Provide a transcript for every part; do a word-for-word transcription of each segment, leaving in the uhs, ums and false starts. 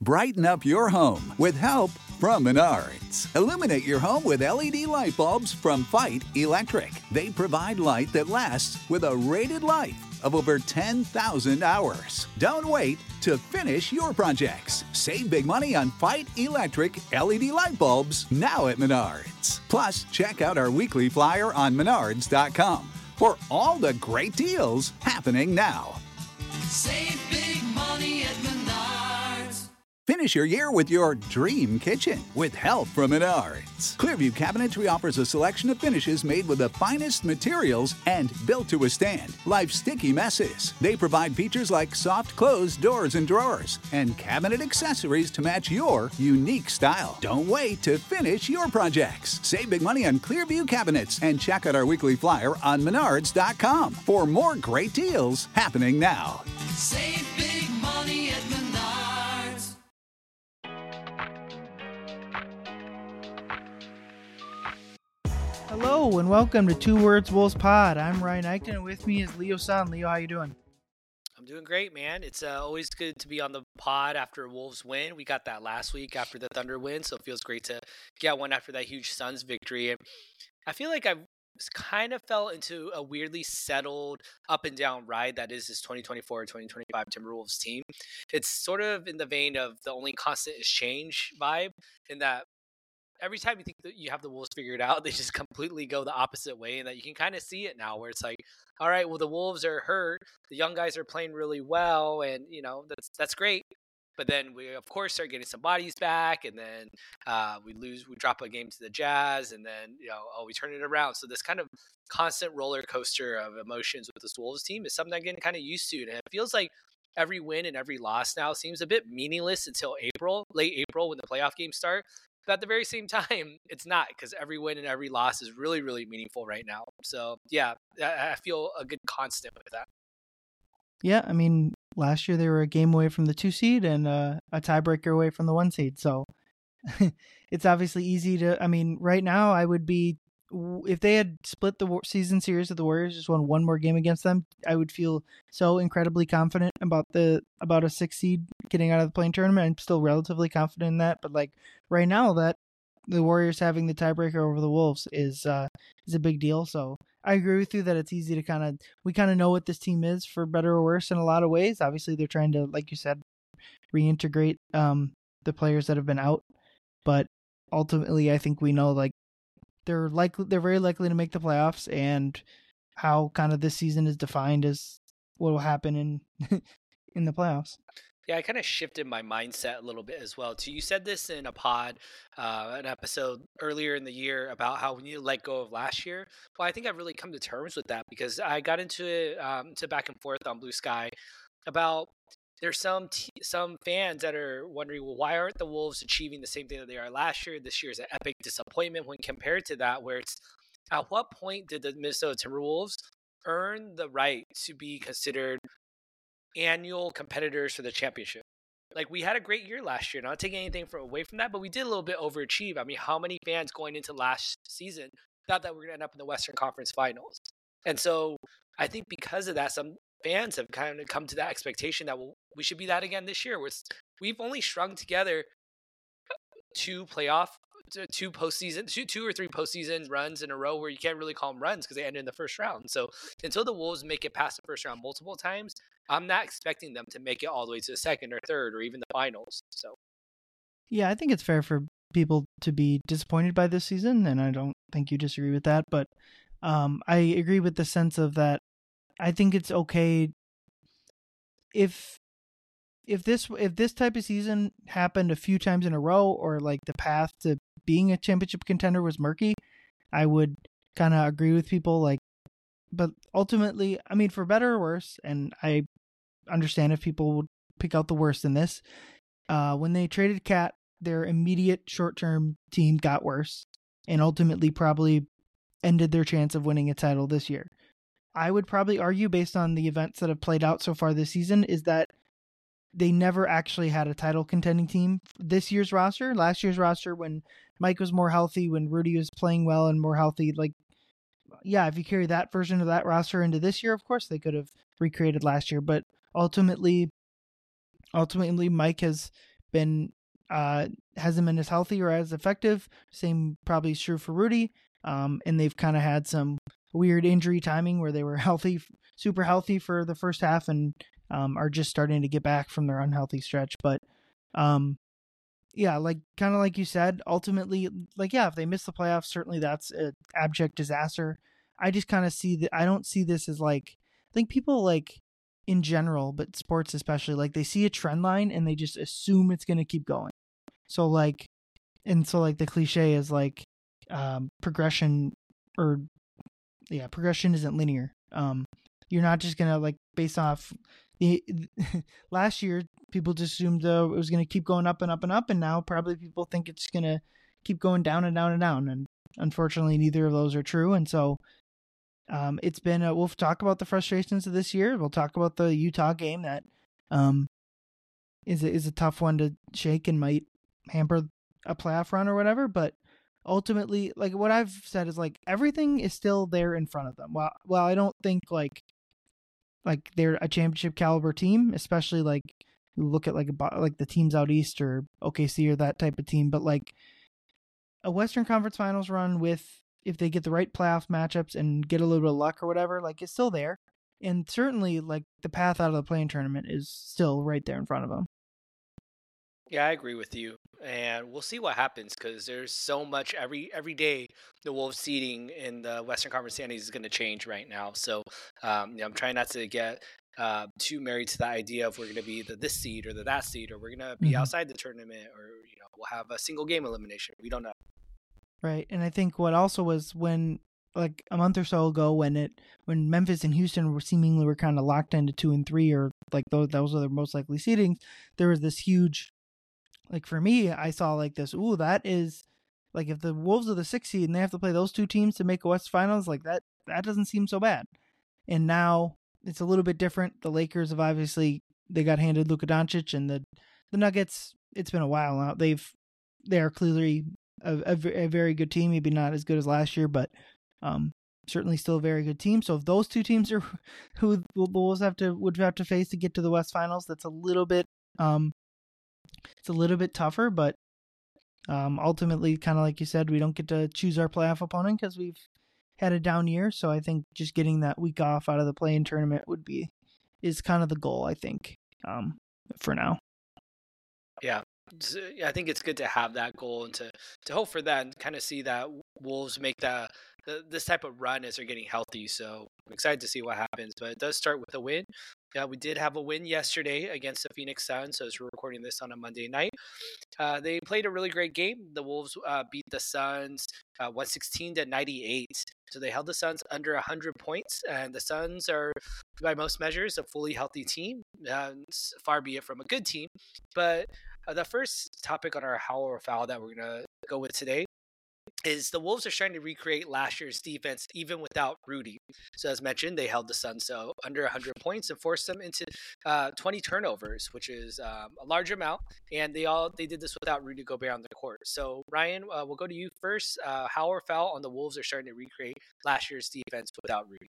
Brighten up your home with help from Menards. Illuminate your home with L E D light bulbs from Fight Electric. They provide light that lasts with a rated life of over ten thousand hours. Don't wait to finish your projects. Save big money on Fight Electric L E D light bulbs now at Menards. Plus, check out our weekly flyer on menards dot com for all the great deals happening now. Save big money at Menards. Finish your year with your dream kitchen with help from Menards. Clearview Cabinetry offers a selection of finishes made with the finest materials and built to withstand life's sticky messes. They provide features like soft closed doors and drawers and cabinet accessories to match your unique style. Don't wait to finish your projects. Save big money on Clearview Cabinets and check out our weekly flyer on menards dot com for more great deals happening now. Save big money at Menards. Hello and welcome to Two Words Wolves Pod. I'm Ryan Eichten and with me is Leo San. Leo, how you doing? I'm doing great, man. It's uh, always good to be on the pod after a Wolves win. We got that last week after the Thunder win, so it feels great to get one after that huge Suns victory. And I feel like I've kind of fell into a weirdly settled up and down ride that is this twenty twenty-four twenty twenty-five Timberwolves team. It's sort of in the vein of the only constant is change vibe, in that every time you think that you have the Wolves figured out, they just completely go the opposite way, and that you can kind of see it now where it's like, all right, well, the Wolves are hurt. The young guys are playing really well, and, you know, that's that's great. But then we, of course, start getting some bodies back, and then uh, we lose, we drop a game to the Jazz, and then, you know, oh, we turn it around. So this kind of constant roller coaster of emotions with this Wolves team is something I'm getting kind of used to. And it feels like every win and every loss now seems a bit meaningless until April, late April, when the playoff games start. But at the very same time, it's not, because every win and every loss is really, really meaningful right now. So, yeah, I, I feel a good constant with that. Yeah, I mean, last year they were a game away from the two seed and uh, a tiebreaker away from the one seed. So it's obviously easy to, I mean, right now I would be, if they had split the season series with the Warriors, just won one more game against them, I would feel so incredibly confident about the about a six seed getting out of the play-in tournament. I'm still relatively confident in that, but like right now, that the Warriors having the tiebreaker over the Wolves is uh, is a big deal. So I agree with you that it's easy to kind of we kind of know what this team is, for better or worse, in a lot of ways. Obviously, they're trying to, like you said, reintegrate um, the players that have been out, but ultimately, I think we know like. They're likely, they're very likely to make the playoffs, and how kind of this season is defined as what will happen in in the playoffs. Yeah, I kind of shifted my mindset a little bit as well. Too, you said this in a pod, uh, an episode earlier in the year about how we need to let go of last year. Well, I think I've really come to terms with that, because I got into it, um, to back and forth on Blue Sky about. There's some t- some fans that are wondering, well, why aren't the Wolves achieving the same thing that they are last year? This year is an epic disappointment when compared to that, where it's, at what point did the Minnesota Timberwolves earn the right to be considered annual competitors for the championship? Like, we had a great year last year, not taking anything from, away from that, but we did a little bit overachieve. I mean, how many fans going into last season thought that we were going to end up in the Western Conference Finals? And so I think because of that, some fans have kind of come to that expectation that we'll, we should be that again this year. We're, we've only strung together two playoff, two postseason, two, two or three postseason runs in a row where you can't really call them runs because they ended in the first round. So until the Wolves make it past the first round multiple times, I'm not expecting them to make it all the way to the second or third or even the finals. So, yeah, I think it's fair for people to be disappointed by this season, and I don't think you disagree with that. But um, I agree with the sense of that. I think it's okay if if this if this type of season happened a few times in a row, or like the path to being a championship contender was murky, I would kind of agree with people. Like, but ultimately, I mean, for better or worse, and I understand if people would pick out the worst in this. Uh, when they traded Cat, their immediate short-term team got worse, and ultimately probably ended their chance of winning a title this year. I would probably argue, based on the events that have played out so far this season, is that they never actually had a title contending team. This year's roster, last year's roster, when Mike was more healthy, when Rudy was playing well and more healthy, like, yeah, if you carry that version of that roster into this year, of course they could have recreated last year. But ultimately, ultimately Mike has been uh, hasn't been as healthy or as effective. Same probably is true for Rudy. Um, and they've kind of had some weird injury timing where they were healthy, super healthy for the first half, and um, are just starting to get back from their unhealthy stretch. But um, yeah, like kind of like you said, ultimately, like yeah, if they miss the playoffs, certainly that's an abject disaster. I just kind of see that. I don't see this as like, I think people like in general, but sports especially, like they see a trend line and they just assume it's going to keep going. So like, and so like the cliche is like, um, progression or yeah, progression isn't linear. Um, you're not just going to like based off the last year, people just assumed uh, it was going to keep going up and up and up. And now probably people think it's going to keep going down and down and down. And unfortunately, neither of those are true. And so, Um, it's been, a, we'll talk about the frustrations of this year. We'll talk about the Utah game that um, is, a, is a tough one to shake and might hamper a playoff run or whatever. But ultimately, like what I've said is like everything is still there in front of them. Well, well, I don't think like like they're a championship caliber team, especially like you look at like a, like the teams out east or O K C or that type of team. But like a Western Conference Finals run with, if they get the right playoff matchups and get a little bit of luck or whatever, like it's still there. And certainly like the path out of the play-in tournament is still right there in front of them. Yeah, I agree with you, and we'll see what happens because there's so much every every day. The Wolves seeding in the Western Conference standings is going to change right now. So um, you know, I'm trying not to get uh, too married to the idea of we're going to be the this seed or the that seed, or we're going to be Mhm. outside the tournament, or you know we'll have a single game elimination. We don't know. Right. And I think what also was when like a month or so ago when it when Memphis and Houston were seemingly were kind of locked into two and three or like those those are the most likely seedings, there was this huge, like for me, I saw like this, ooh, that is like if the Wolves are the sixth seed and they have to play those two teams to make a West Finals, like that that doesn't seem so bad. And now it's a little bit different. The Lakers have obviously they got handed Luka Doncic, and the the Nuggets, it's been a while now. They've they are clearly a, a, a very good team, maybe not as good as last year, but um, certainly still a very good team. So if those two teams are who the Wolves have to would have to face to get to the West Finals, that's a little bit um, it's a little bit tougher. But um, ultimately, kind of like you said, we don't get to choose our playoff opponent because we've had a down year. So I think just getting that week off out of the play-in tournament would be is kind of the goal, I think, um, for now. Yeah. So, yeah, I think it's good to have that goal and to, to hope for that and kind of see that Wolves make that the, this type of run as they're getting healthy. So I'm excited to see what happens. But it does start with a win. Yeah, we did have a win yesterday against the Phoenix Suns. So as we're recording this on a Monday night, uh, they played a really great game. The Wolves uh, beat the Suns uh, one sixteen to ninety-eight. So they held the Suns under one hundred points, and the Suns are, by most measures, a fully healthy team. Uh, far be it from a good team, but uh, the first topic on our Howl or Foul that we're going to go with today is the Wolves are trying to recreate last year's defense even without Rudy. So as mentioned, they held the Suns so under one hundred points and forced them into uh, twenty turnovers, which is um, a large amount. And they all they did this without Rudy Gobert on the court. So Ryan, uh, we'll go to you first. Uh, Howl or Foul on the Wolves are starting to recreate last year's defense without Rudy?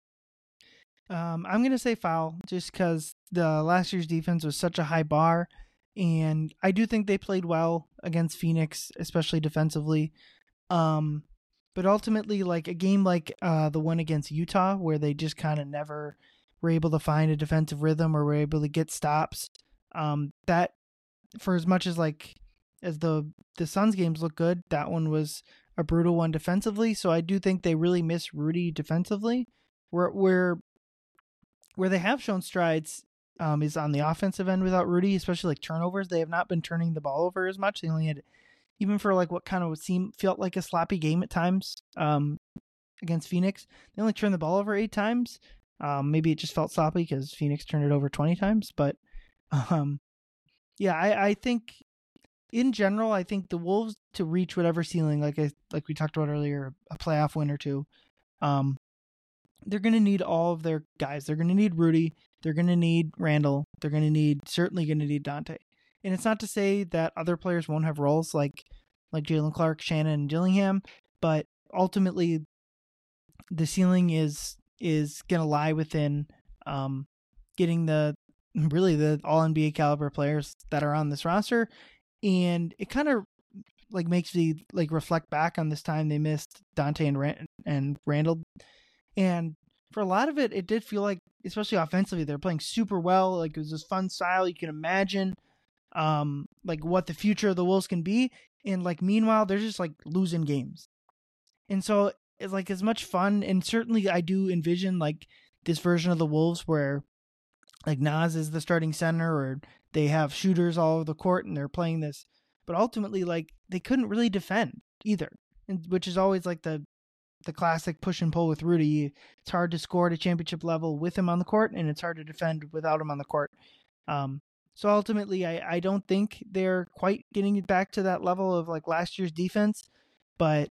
Um, I'm going to say foul just because the last year's defense was such a high bar. And I do think they played well against Phoenix, especially defensively. Um, but ultimately, like a game like uh, the one against Utah, where they just kind of never were able to find a defensive rhythm or were able to get stops. Um, that, for as much as like as the the Suns games look good, that one was a brutal one defensively. So I do think they really miss Rudy defensively. Where where where they have shown strides um, is on the offensive end without Rudy, especially like turnovers. They have not been turning the ball over as much. They only had, even for like what kind of would seem felt like a sloppy game at times um, against Phoenix, they only turned the ball over eight times. Um, maybe it just felt sloppy because Phoenix turned it over twenty times. But um, yeah, I, I think in general, I think the Wolves to reach whatever ceiling, like I like we talked about earlier, a playoff win or two, um, they're going to need all of their guys. They're going to need Rudy. They're going to need Randall. They're going to need, certainly going to need Dante. And it's not to say that other players won't have roles like like Jalen Clark, Shannon, and Dillingham, but ultimately the ceiling is is going to lie within um, getting the really the all N B A caliber players that are on this roster and it kind of like makes me like reflect back on this time they missed Dante and Rand- and Randall, and for a lot of it, it did feel like, especially offensively, they're playing super well. Like it was this fun style you can imagine, um, like what the future of the Wolves can be, and like meanwhile they're just like losing games, and so it's like as much fun, and certainly I do envision like this version of the Wolves where like Nas is the starting center, or they have shooters all over the court and they're playing this. But ultimately, like they couldn't really defend either, and which is always like the the classic push and pull with Rudy. It's hard to score at a championship level with him on the court, and it's hard to defend without him on the court. Um, so ultimately, I, I don't think they're quite getting it back to that level of like last year's defense, but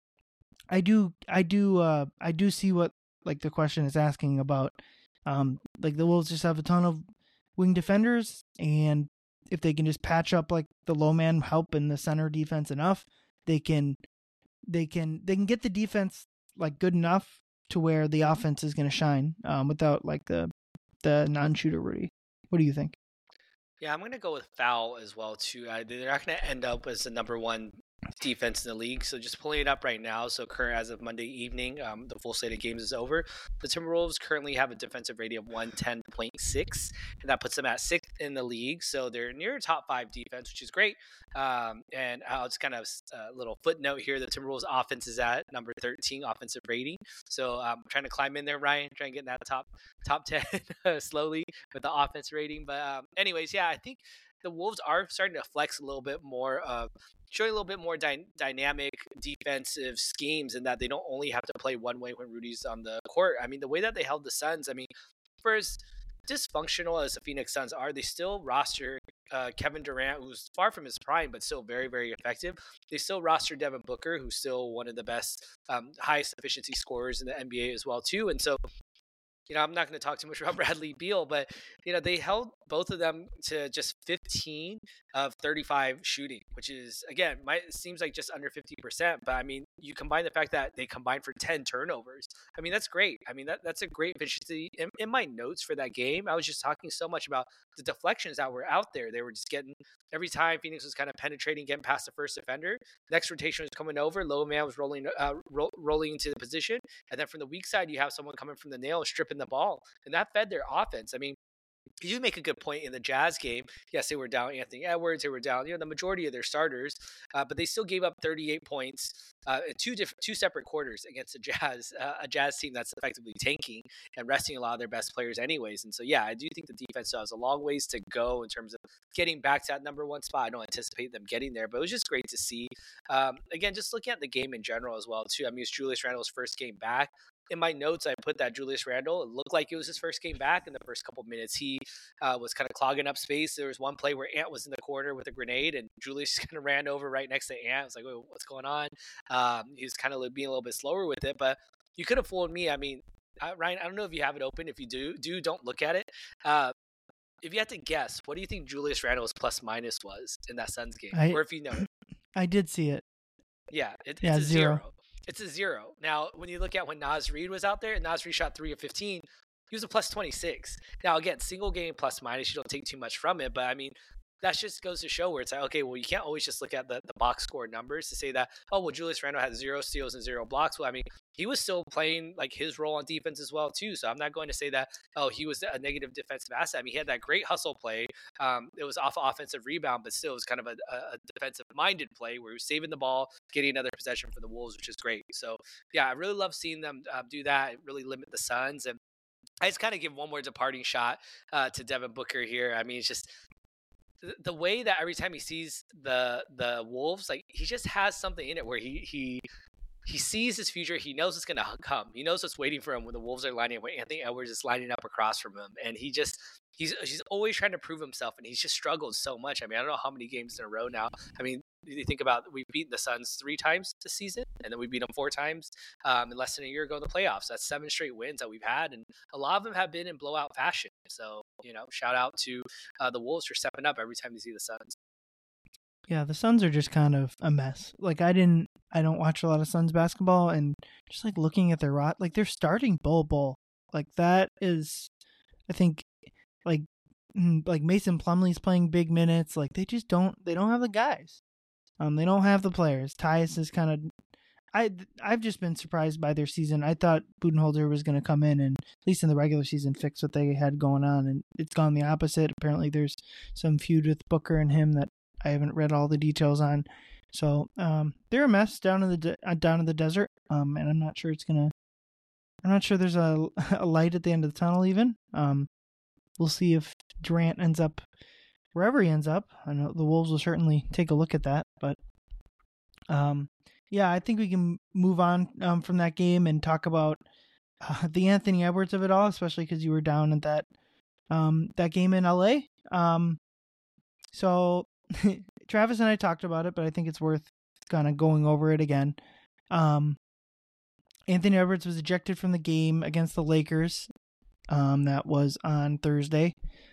I do I do uh, I do see what like the question is asking about. Um, like the Wolves just have a ton of wing defenders, and if they can just patch up like the low man help in the center defense enough, they can they can they can get the defense like good enough to where the offense is going to shine um, without like the the non-shooter Rudy. What do you think? Yeah, I'm gonna go with foul as well too. I, they're not gonna end up as the number one defense in the league. So just pulling it up right now. So current as of Monday evening, um, the full slate of games is over. The Timberwolves currently have a defensive rating of one ten point six, and that puts them at sixth in the league. So they're near top five defense, which is great. Um, and I'll just kind of a uh, little footnote here: the Timberwolves offense is at number thirteen offensive rating. So I'm um, trying to climb in there, Ryan, trying to get in that top top ten slowly with the offense rating. But um, anyways, yeah, I think the Wolves are starting to flex a little bit more of showing a little bit more dy- dynamic defensive schemes, and that they don't only have to play one way when Rudy's on the court. I mean, the way that they held the Suns, I mean, for as dysfunctional as the Phoenix Suns are, they still roster uh, Kevin Durant, who's far from his prime, but still very, very effective. They still roster Devin Booker, who's still one of the best, um, highest efficiency scorers in the N B A as well, too. And so, you know, I'm not going to talk too much about Bradley Beal, but, you know, they held both of them to just fifteen of thirty-five shooting, which is, again, might seems like just under fifty percent. But, I mean, you combine the fact that they combined for ten turnovers. I mean, that's great. I mean, that that's a great efficiency. In, in my notes for that game, I was just talking so much about the deflections that were out there. They were just getting, every time Phoenix was kind of penetrating, getting past the first defender, next rotation was coming over, low man was rolling uh, ro- rolling into the position. And then from the weak side, you have someone coming from the nail, stripping the ball. And that fed their offense. I mean, you make a good point in the Jazz game. Yes, they were down Anthony Edwards. They were down, you know, the majority of their starters, uh, but they still gave up thirty-eight points uh, in two different, two separate quarters against a Jazz, uh, a Jazz team that's effectively tanking and resting a lot of their best players, anyways. And so, yeah, I do think the defense still has a long ways to go in terms of getting back to that number one spot. I don't anticipate them getting there, but it was just great to see. Um, again, just looking at the game in general as well, too. I mean, it's Julius Randle's first game back. In my notes, I put that Julius Randle, it looked like it was his first game back. In the first couple of minutes, he uh, was kind of clogging up space. There was one play where Ant was in the corner with a grenade, and Julius kind of ran over right next to Ant. I was like, wait, what's going on? Um, he was kind of being a little bit slower with it, but you could have fooled me. I mean, uh, Ryan, I don't know if you have it open. If you do, do don't look at it. Uh, if you had to guess, what do you think Julius Randle's plus minus was in that Suns game? I, or if you know it. I did see it. Yeah, it, yeah it's a zero. zero. It's a zero. Now, when you look at when Naz Reid was out there, and Naz Reid shot three of fifteen, he was a plus twenty-six. Now, again, single game plus minus, you don't take too much from it, but I mean, that just goes to show where it's like, okay, well, you can't always just look at the, the box score numbers to say that, oh, well, Julius Randle had zero steals and zero blocks. Well, I mean, he was still playing like his role on defense as well, too. So I'm not going to say that, oh, he was a negative defensive asset. I mean, he had that great hustle play. Um, it was off offensive rebound, but still it was kind of a, a defensive-minded play where he was saving the ball, getting another possession for the Wolves, which is great. So, yeah, I really love seeing them uh, do that, really limit the Suns. And I just kind of give one more departing shot uh, to Devin Booker here. I mean, it's just the way that every time he sees the the Wolves, like he just has something in it where he he he sees his future. He knows it's going to come. He knows what's waiting for him when the Wolves are lining up, when Anthony Edwards is lining up across from him. And he just, he's he's always trying to prove himself, and he's just struggled so much. I mean, I don't know how many games in a row now. I mean, you think about, we've beaten the Suns three times this season, and then we beat them four times um, in less than a year ago in the playoffs. That's seven straight wins that we've had, and a lot of them have been in blowout fashion. So, you know, shout out to uh, the Wolves for stepping up every time they see the Suns. Yeah, the Suns are just kind of a mess. Like, I didn't, I don't watch a lot of Suns basketball, and just like looking at their rot, like they're starting Bol Bol. Like that is, I think, like like Mason Plumlee's playing big minutes. Like they just don't they don't have the guys. Um, they don't have the players. Tyus is kind of I I've just been surprised by their season. I thought Budenholzer was going to come in and at least in the regular season fix what they had going on, and it's gone the opposite. Apparently, there's some feud with Booker and him that I haven't read all the details on. So um, they're a mess down in the de- uh, down in the desert, um, and I'm not sure it's gonna. I'm not sure there's a, a light at the end of the tunnel. Even um, we'll see if Durant ends up wherever he ends up. I know the Wolves will certainly take a look at that, but um. Yeah, I think we can move on um, from that game and talk about uh, the Anthony Edwards of it all, especially because you were down at that um, that game in L A. Um, so Travis and I talked about it, but I think it's worth kind of going over it again. Um, Anthony Edwards was ejected from the game against the Lakers. Um, that was on Thursday.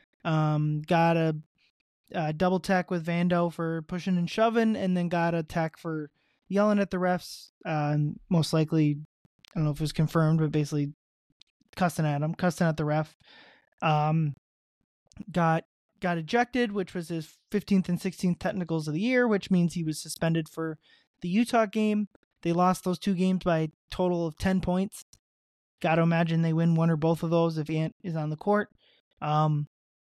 Um, got a, a double tech with Vando for pushing and shoving, and then got a tech for yelling at the refs, uh, most likely, I don't know if it was confirmed, but basically cussing at him, cussing at the ref. Um, got got ejected, which was his fifteenth and sixteenth technicals of the year, which means he was suspended for the Utah game. They lost those two games by a total of ten points. Got to imagine they win one or both of those if Ant is on the court. Um,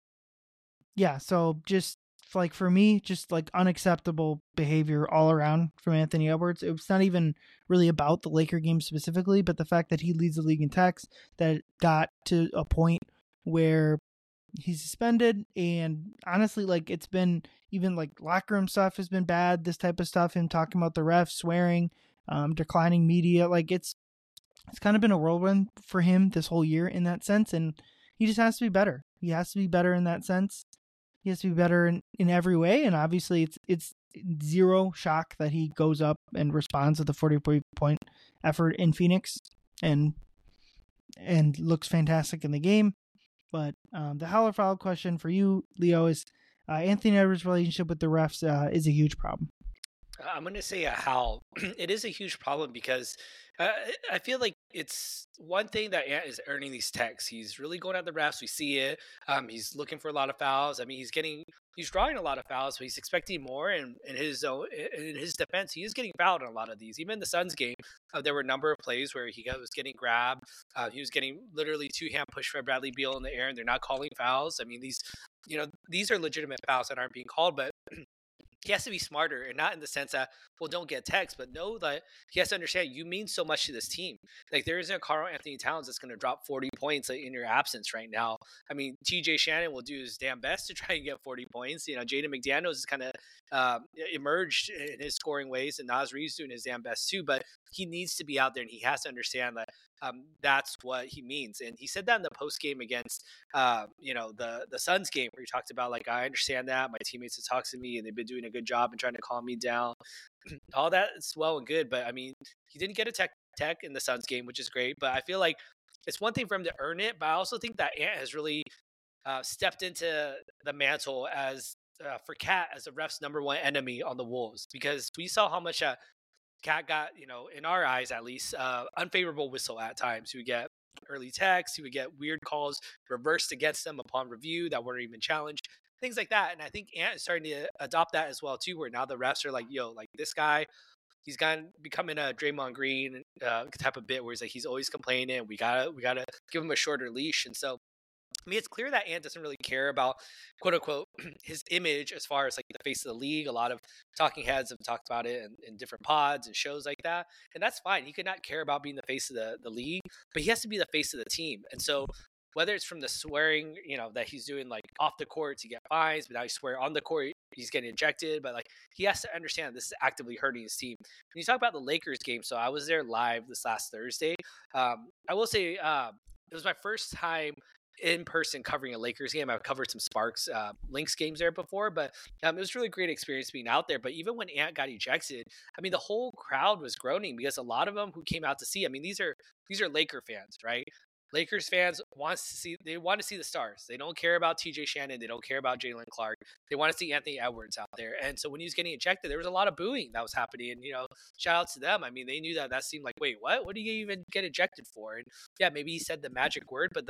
yeah, so just like for me, just like unacceptable behavior all around from Anthony Edwards. It was not even really about the Laker game specifically, but the fact that he leads the league in techs, that it got to a point where he's suspended. And honestly, like it's been even like locker room stuff has been bad. This type of stuff, him talking about the refs, swearing, um, declining media, like it's it's kind of been a whirlwind for him this whole year in that sense. And he just has to be better. He has to be better in that sense. He has to be better in, in every way, and obviously it's it's zero shock that he goes up and responds with a forty-point effort in Phoenix and and looks fantastic in the game. But um, the Howler foul question for you, Leo, is uh, Anthony Edwards' relationship with the refs uh, is a huge problem. I'm going to say a how. It is a huge problem because uh, I feel like it's one thing that Ant is earning these techs. He's really going at the refs. We see it. Um, he's looking for a lot of fouls. I mean, he's getting, he's drawing a lot of fouls, but he's expecting more. And in his uh, in his defense, he is getting fouled on a lot of these. Even in the Suns game, uh, there were a number of plays where he got, was getting grabbed. Uh, he was getting literally two hand push by Bradley Beal in the air, and they're not calling fouls. I mean, these, you know, these are legitimate fouls that aren't being called, but he has to be smarter, and not in the sense that, well, don't get text, but know that he has to understand you mean so much to this team. Like, there isn't a Karl-Anthony Towns that's going to drop forty points like, in your absence right now. I mean, T J Shannon will do his damn best to try and get forty points. You know, Jaden McDaniels has kind of uh, emerged in his scoring ways, and Naz Reid's doing his damn best too, but he needs to be out there, and he has to understand that um, that's what he means. And he said that in the post game against, uh, you know, the the Suns game, where he talked about, like, I understand that my teammates have talked to me, and they've been doing a good job in trying to calm me down. All that is well and good, but I mean, he didn't get a tech tech in the Suns game, which is great. But I feel like it's one thing for him to earn it, but I also think that Ant has really uh, stepped into the mantle as uh, for Cat as the ref's number one enemy on the Wolves, because we saw how much uh, Cat got, you know, in our eyes at least, uh, unfavorable whistle at times. He would get early texts, he would get weird calls reversed against him upon review that weren't even challenged. Things like that. And I think Ant is starting to adopt that as well too, where now the refs are like, yo, like this guy, he's gotten becoming a Draymond Green uh, type of bit where he's like, he's always complaining. We gotta, we gotta give him a shorter leash. And so, I mean, it's clear that Ant doesn't really care about, quote unquote, his image as far as like the face of the league. A lot of talking heads have talked about it in, in different pods and shows like that. And that's fine. He could not care about being the face of the, the league, but he has to be the face of the team. And so, whether it's from the swearing, you know, that he's doing like off the court to get fines, but now he swear on the court, he's getting ejected. But like, he has to understand this is actively hurting his team. When you talk about the Lakers game, so I was there live this last Thursday. Um, I will say uh, it was my first time in person covering a Lakers game. I've covered some Sparks uh, Lynx games there before, but um, it was a really great experience being out there. But even when Ant got ejected, I mean, the whole crowd was groaning because a lot of them who came out to see, I mean, these are these are Laker fans, right? Lakers fans wants to see, they want to see the stars. They don't care about T J Shannon. They don't care about Jalen Clark. They want to see Anthony Edwards out there. And so when he was getting ejected, there was a lot of booing that was happening. And, you know, shout out to them. I mean, they knew that that seemed like, wait, what? What do you even get ejected for? And yeah, maybe he said the magic word, but the,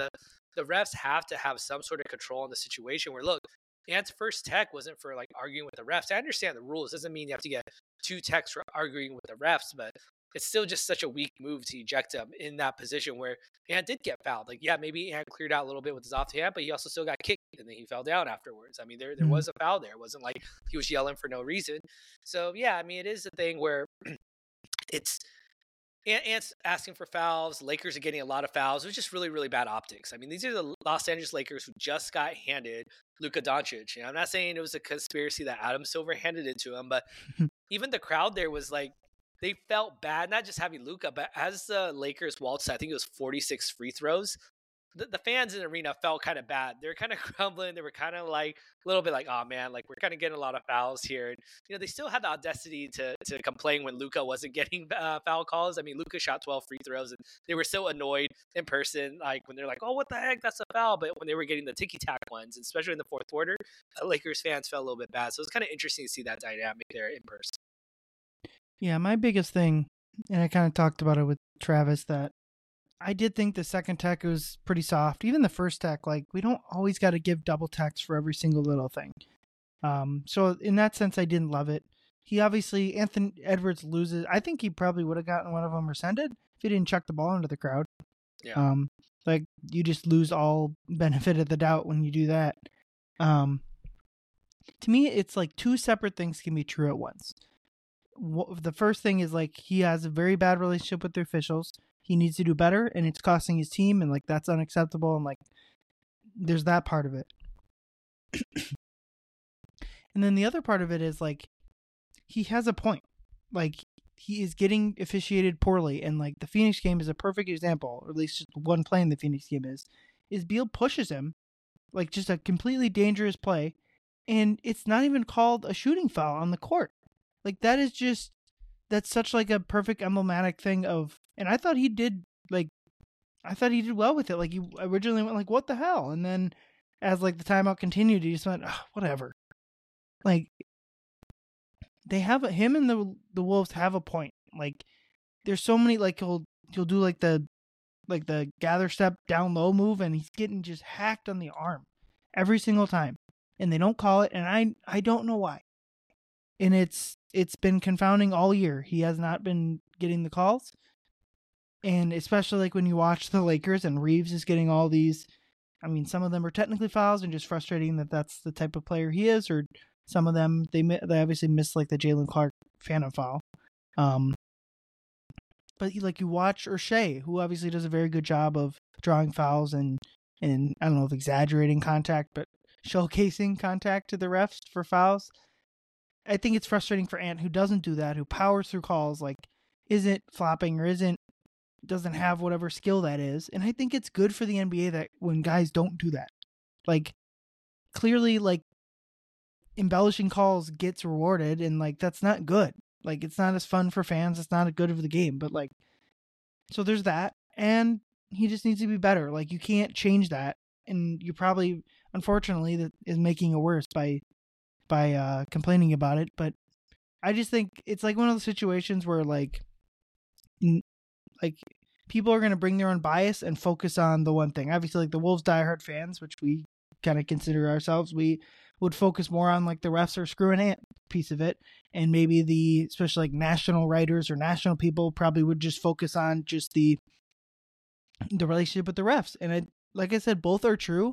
the refs have to have some sort of control on the situation where, look, Ant's first tech wasn't for like arguing with the refs. I understand the rules. Doesn't mean you have to get two techs for arguing with the refs, but it's still just such a weak move to eject him in that position where Ant did get fouled. Like, yeah, maybe Ant cleared out a little bit with his off hand, but he also still got kicked and then he fell down afterwards. I mean, there there Mhm. was a foul there. It wasn't like he was yelling for no reason. So yeah, I mean, it is a thing where it's Ant, Ant's asking for fouls. Lakers are getting a lot of fouls. It was just really, really bad optics. I mean, these are the Los Angeles Lakers who just got handed Luka Doncic. And I'm not saying it was a conspiracy that Adam Silver handed it to him, but even the crowd there was like, they felt bad, not just having Luka, but as the Lakers waltzed, I think it was forty-six free throws. The, the fans in the arena felt kind of bad. They were kind of crumbling. They were kind of like a little bit like, oh man, like we're kind of getting a lot of fouls here. And, you know, they still had the audacity to to complain when Luka wasn't getting uh, foul calls. I mean, Luka shot twelve free throws and they were so annoyed in person. Like when they're like, oh, what the heck? That's a foul. But when they were getting the ticky tack ones, especially in the fourth quarter, uh, Lakers fans felt a little bit bad. So it's kind of interesting to see that dynamic there in person. Yeah, my biggest thing, and I kind of talked about it with Travis, that I did think the second tech was pretty soft. Even the first tech, like, we don't always got to give double techs for every single little thing. Um, so in that sense, I didn't love it. He obviously, Anthony Edwards loses. I think he probably would have gotten one of them rescinded if he didn't chuck the ball into the crowd. Yeah. Um, like, you just lose all benefit of the doubt when you do that. Um, to me, it's like two separate things can be true at once. The first thing is like he has a very bad relationship with the officials. He needs to do better, and it's costing his team, and like that's unacceptable. And like, there's that part of it. And then the other part of it is like he has a point. Like he is getting officiated poorly, and like the Phoenix game is a perfect example, or at least just one play in the Phoenix game is is Beal pushes him, like just a completely dangerous play, and it's not even called a shooting foul on the court. Like, that is just, that's such, like, a perfect emblematic thing of, and I thought he did, like, I thought he did well with it. Like, he originally went, like, what the hell? And then, as, like, the timeout continued, he just went, oh, whatever. Like, they have, a, him and the the Wolves have a point. Like, there's so many, like, he'll, he'll do, like, the, like, the gather step down low move, and he's getting just hacked on the arm every single time. And they don't call it, and I I don't know why. And it's it's been confounding all year. He has not been getting the calls. And especially like when you watch the Lakers and Reeves is getting all these, I mean, some of them are technically fouls and just frustrating that that's the type of player he is, or some of them, they they obviously miss like the Jalen Clark phantom foul. Um, but you, like you watch O'Shea, who obviously does a very good job of drawing fouls and, and I don't know if exaggerating contact, but showcasing contact to the refs for fouls. I think it's frustrating for Ant, who doesn't do that, who powers through calls, like isn't flopping or isn't doesn't have whatever skill that is. And I think it's good for the N B A that when guys don't do that, like clearly, like embellishing calls gets rewarded, and like that's not good. Like it's not as fun for fans. It's not as good of the game. But like, so there's that, and he just needs to be better. Like you can't change that, and you probably, unfortunately, that is making it worse by. by uh, complaining about it. But I just think it's like one of those situations where like n- like people are going to bring their own bias and focus on the one thing. Obviously, like the Wolves diehard fans, which we kind of consider ourselves, we would focus more on like the refs are screwing Ant piece of it. And maybe the, especially like national writers or national people probably would just focus on just the the relationship with the refs. And I, like I said, both are true.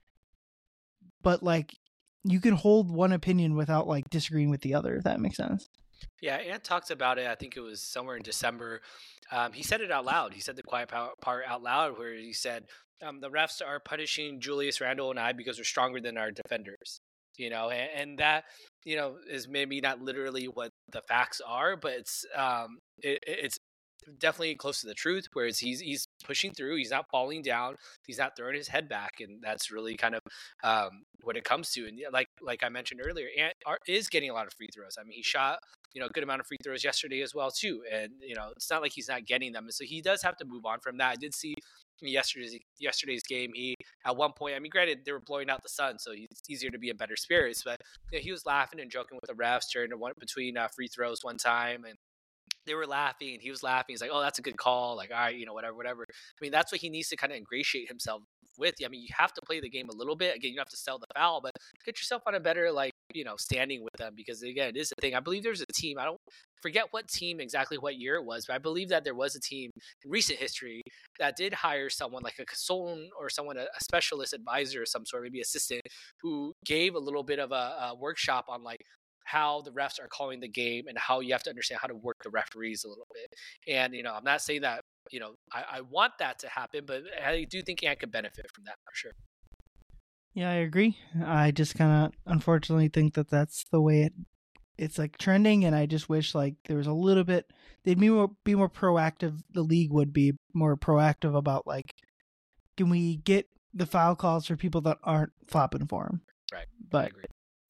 But like, you can hold one opinion without like disagreeing with the other, if that makes sense. Yeah, Ant talked about it. I think it was somewhere in December. Um, he said it out loud. He said the quiet part out loud, where he said um, the refs are punishing Julius Randle and I because we're stronger than our defenders. You know, and, and that you know is maybe not literally what the facts are, but it's um, it, it's definitely close to the truth. Whereas he's he's pushing through, he's not falling down, he's not throwing his head back, and that's really kind of um, what it comes to. And like like I mentioned earlier, Ant is getting a lot of free throws. I mean, he shot you know a good amount of free throws yesterday as well too, and you know it's not like he's not getting them. And so he does have to move on from that. I did see yesterday's yesterday's game. He at one point, I mean, granted they were blowing out the sun, so it's easier to be in better spirits, but you know, he was laughing and joking with the refs during the one between uh, free throws one time, and they were laughing and he was laughing. He's like, oh, that's a good call. Like, all right, you know, whatever, whatever. I mean, that's what he needs to kind of ingratiate himself with. I mean, you have to play the game a little bit. Again, you have to sell the foul, but get yourself on a better, like, you know, standing with them, because again, it is a thing. I believe there's a team. I don't forget what team exactly what year it was, but I believe that there was a team in recent history that did hire someone like a consultant or someone, a, a specialist advisor or some sort, maybe assistant, who gave a little bit of a, a workshop on like how the refs are calling the game and how you have to understand how to work the referees a little bit. And, you know, I'm not saying that, you know, I, I want that to happen, but I do think Ant could benefit from that for sure. Yeah, I agree. I just kind of unfortunately think that that's the way it it's like trending, and I just wish like there was a little bit they'd be more be more proactive. The league would be more proactive about like, can we get the foul calls for people that aren't flopping for them? Right. But I agree.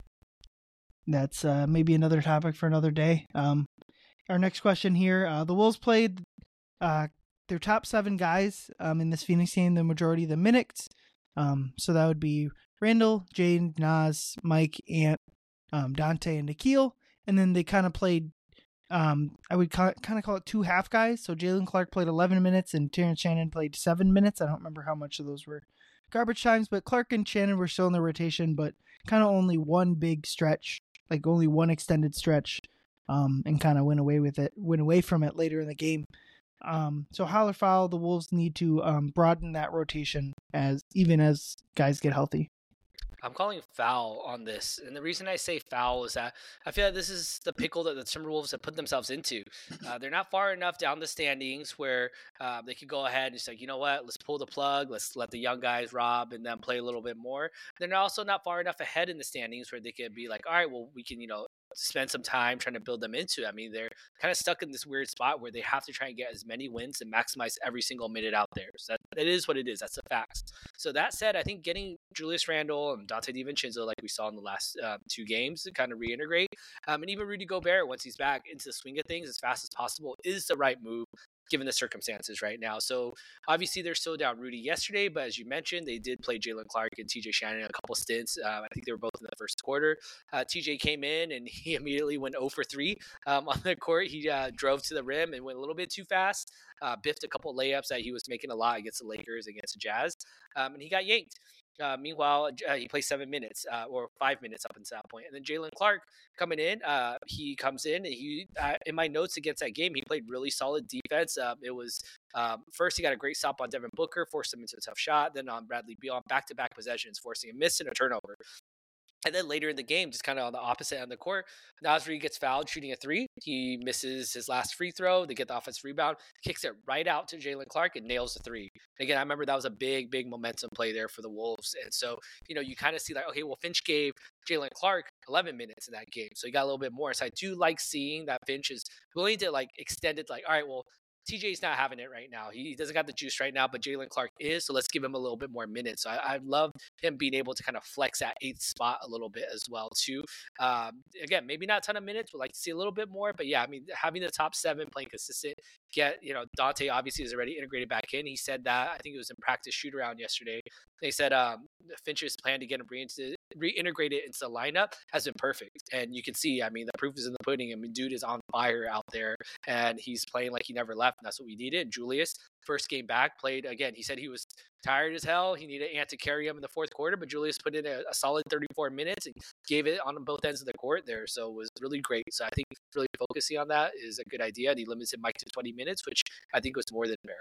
That's uh, maybe another topic for another day. Um, our next question here: uh, the Wolves played uh, their top seven guys um, in this Phoenix game the majority of the minutes. Um, so that would be Randall, Jade, Nas, Mike, Ant, um, Dante, and Nikhil. And then they kind of played, um, I would ca- kind of call it two half guys. So Jalen Clark played eleven minutes and Terrence Shannon played seven minutes. I don't remember how much of those were garbage times, but Clark and Shannon were still in the rotation, but kind of only one big stretch, like only one extended stretch, um, and kind of went away with it, went away from it later in the game. Um, so holler foul, the Wolves need to um, broaden that rotation as even as guys get healthy. I'm calling foul on this. And the reason I say foul is that I feel like this is the pickle that the Timberwolves have put themselves into. Uh, they're not far enough down the standings where uh, they could go ahead and just like, you know what, let's pull the plug. Let's let the young guys rob and then play a little bit more. They're also not far enough ahead in the standings where they could be like, all right, well, we can, you know, spend some time trying to build them into it. I mean, they're kind of stuck in this weird spot where they have to try and get as many wins and maximize every single minute out there. So that, it is what it is. That's the facts. So that said, I think getting Julius Randle and Dante DiVincenzo, like we saw in the last uh, two games, to kind of reintegrate, um, and even Rudy Gobert, once he's back into the swing of things as fast as possible, is the right move given the circumstances right now. So obviously they're still down Rudy yesterday, but as you mentioned, they did play Jalen Clark and T J Shannon a couple stints. Uh, I think they were both in the first quarter. Uh, T J came in and he immediately went zero for three um, on the court. He uh, drove to the rim and went a little bit too fast, uh, biffed a couple layups that he was making a lot against the Lakers, against the Jazz, um, and he got yanked. Uh, meanwhile, uh, he plays seven minutes uh, or five minutes up until that point. And then Jalen Clark coming in, uh, he comes in and he, uh, in my notes against that game, he played really solid defense. Um, it was um, first he got a great stop on Devin Booker, forced him into a tough shot. Then on Bradley Beal on back-to-back possessions, forcing a miss and a turnover. And then later in the game, just kind of on the opposite end of the court, Nasri gets fouled shooting a three. He misses his last free throw. They get the offensive rebound, kicks it right out to Jalen Clark and nails the three. Again, I remember that was a big, big momentum play there for the Wolves. And so, you know, you kind of see like, okay, well, Finch gave Jalen Clark eleven minutes in that game. So he got a little bit more. So I do like seeing that Finch is willing to like extend it, like, all right, well, T J's not having it right now. He doesn't got the juice right now, but Jalen Clark is. So let's give him a little bit more minutes. So I, I love him being able to kind of flex that eighth spot a little bit as well, too. Um, again, maybe not a ton of minutes. We'd like to see a little bit more. But yeah, I mean, having the top seven playing consistent, get, you know, Dante obviously is already integrated back in. He said that, I think it was in practice shoot around yesterday. They said um, Finch's plan to get him reintegrated reintegrated into the lineup has been perfect. And you can see, I mean, the proof is in the pudding. I mean, dude is on fire out there and he's playing like he never left. And that's what we needed. And Julius, first game back, played again. He said he was tired as hell. He needed Ant to carry him in the fourth quarter, but Julius put in a, a solid thirty-four minutes and gave it on both ends of the court there. So it was really great. So I think really focusing on that is a good idea. And he limited Mike to twenty minutes, which I think was more than fair.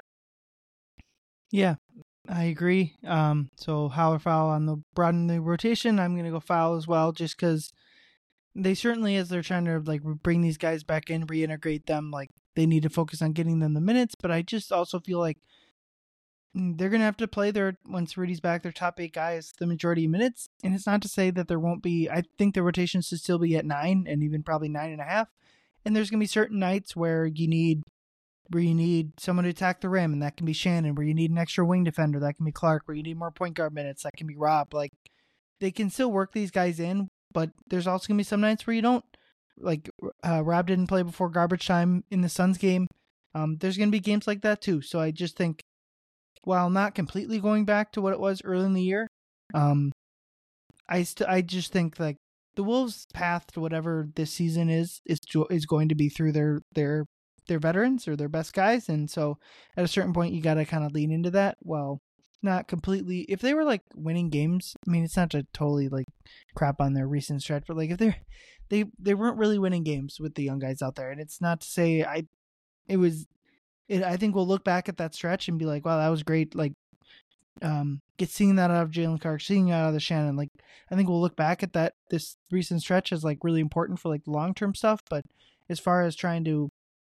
Yeah, I agree. Um, so Howler foul on the broaden the rotation. I'm gonna go foul as well, just because they certainly, as they're trying to like bring these guys back in, reintegrate them, like they need to focus on getting them the minutes. But I just also feel like they're gonna have to play their once Rudy's back, their top eight guys the majority of minutes. And it's not to say that there won't be. I think the rotation should still be at nine and even probably nine and a half. And there's gonna be certain nights where you need. Where you need someone to attack the rim, and that can be Shannon. Where you need an extra wing defender, that can be Clark. Where you need more point guard minutes, that can be Rob. Like, they can still work these guys in, but there's also going to be some nights where you don't. Like, uh, Rob didn't play before garbage time in the Suns game. Um, there's going to be games like that too. So I just think, while not completely going back to what it was early in the year, um, I st- I just think like the Wolves' path to whatever this season is is is going to be through their their their veterans or their best guys, and so at a certain point you got to kind of lean into that. Well, not completely. If they were like winning games, I mean, it's not to totally like crap on their recent stretch, but like if they're they they weren't really winning games with the young guys out there, and it's not to say I it was. It, I think we'll look back at that stretch and be like, wow, that was great. Like, um, get seeing that out of Jalen Clark, seeing out of the Shannon. Like, I think we'll look back at that this recent stretch as like really important for like the long term stuff. But as far as trying to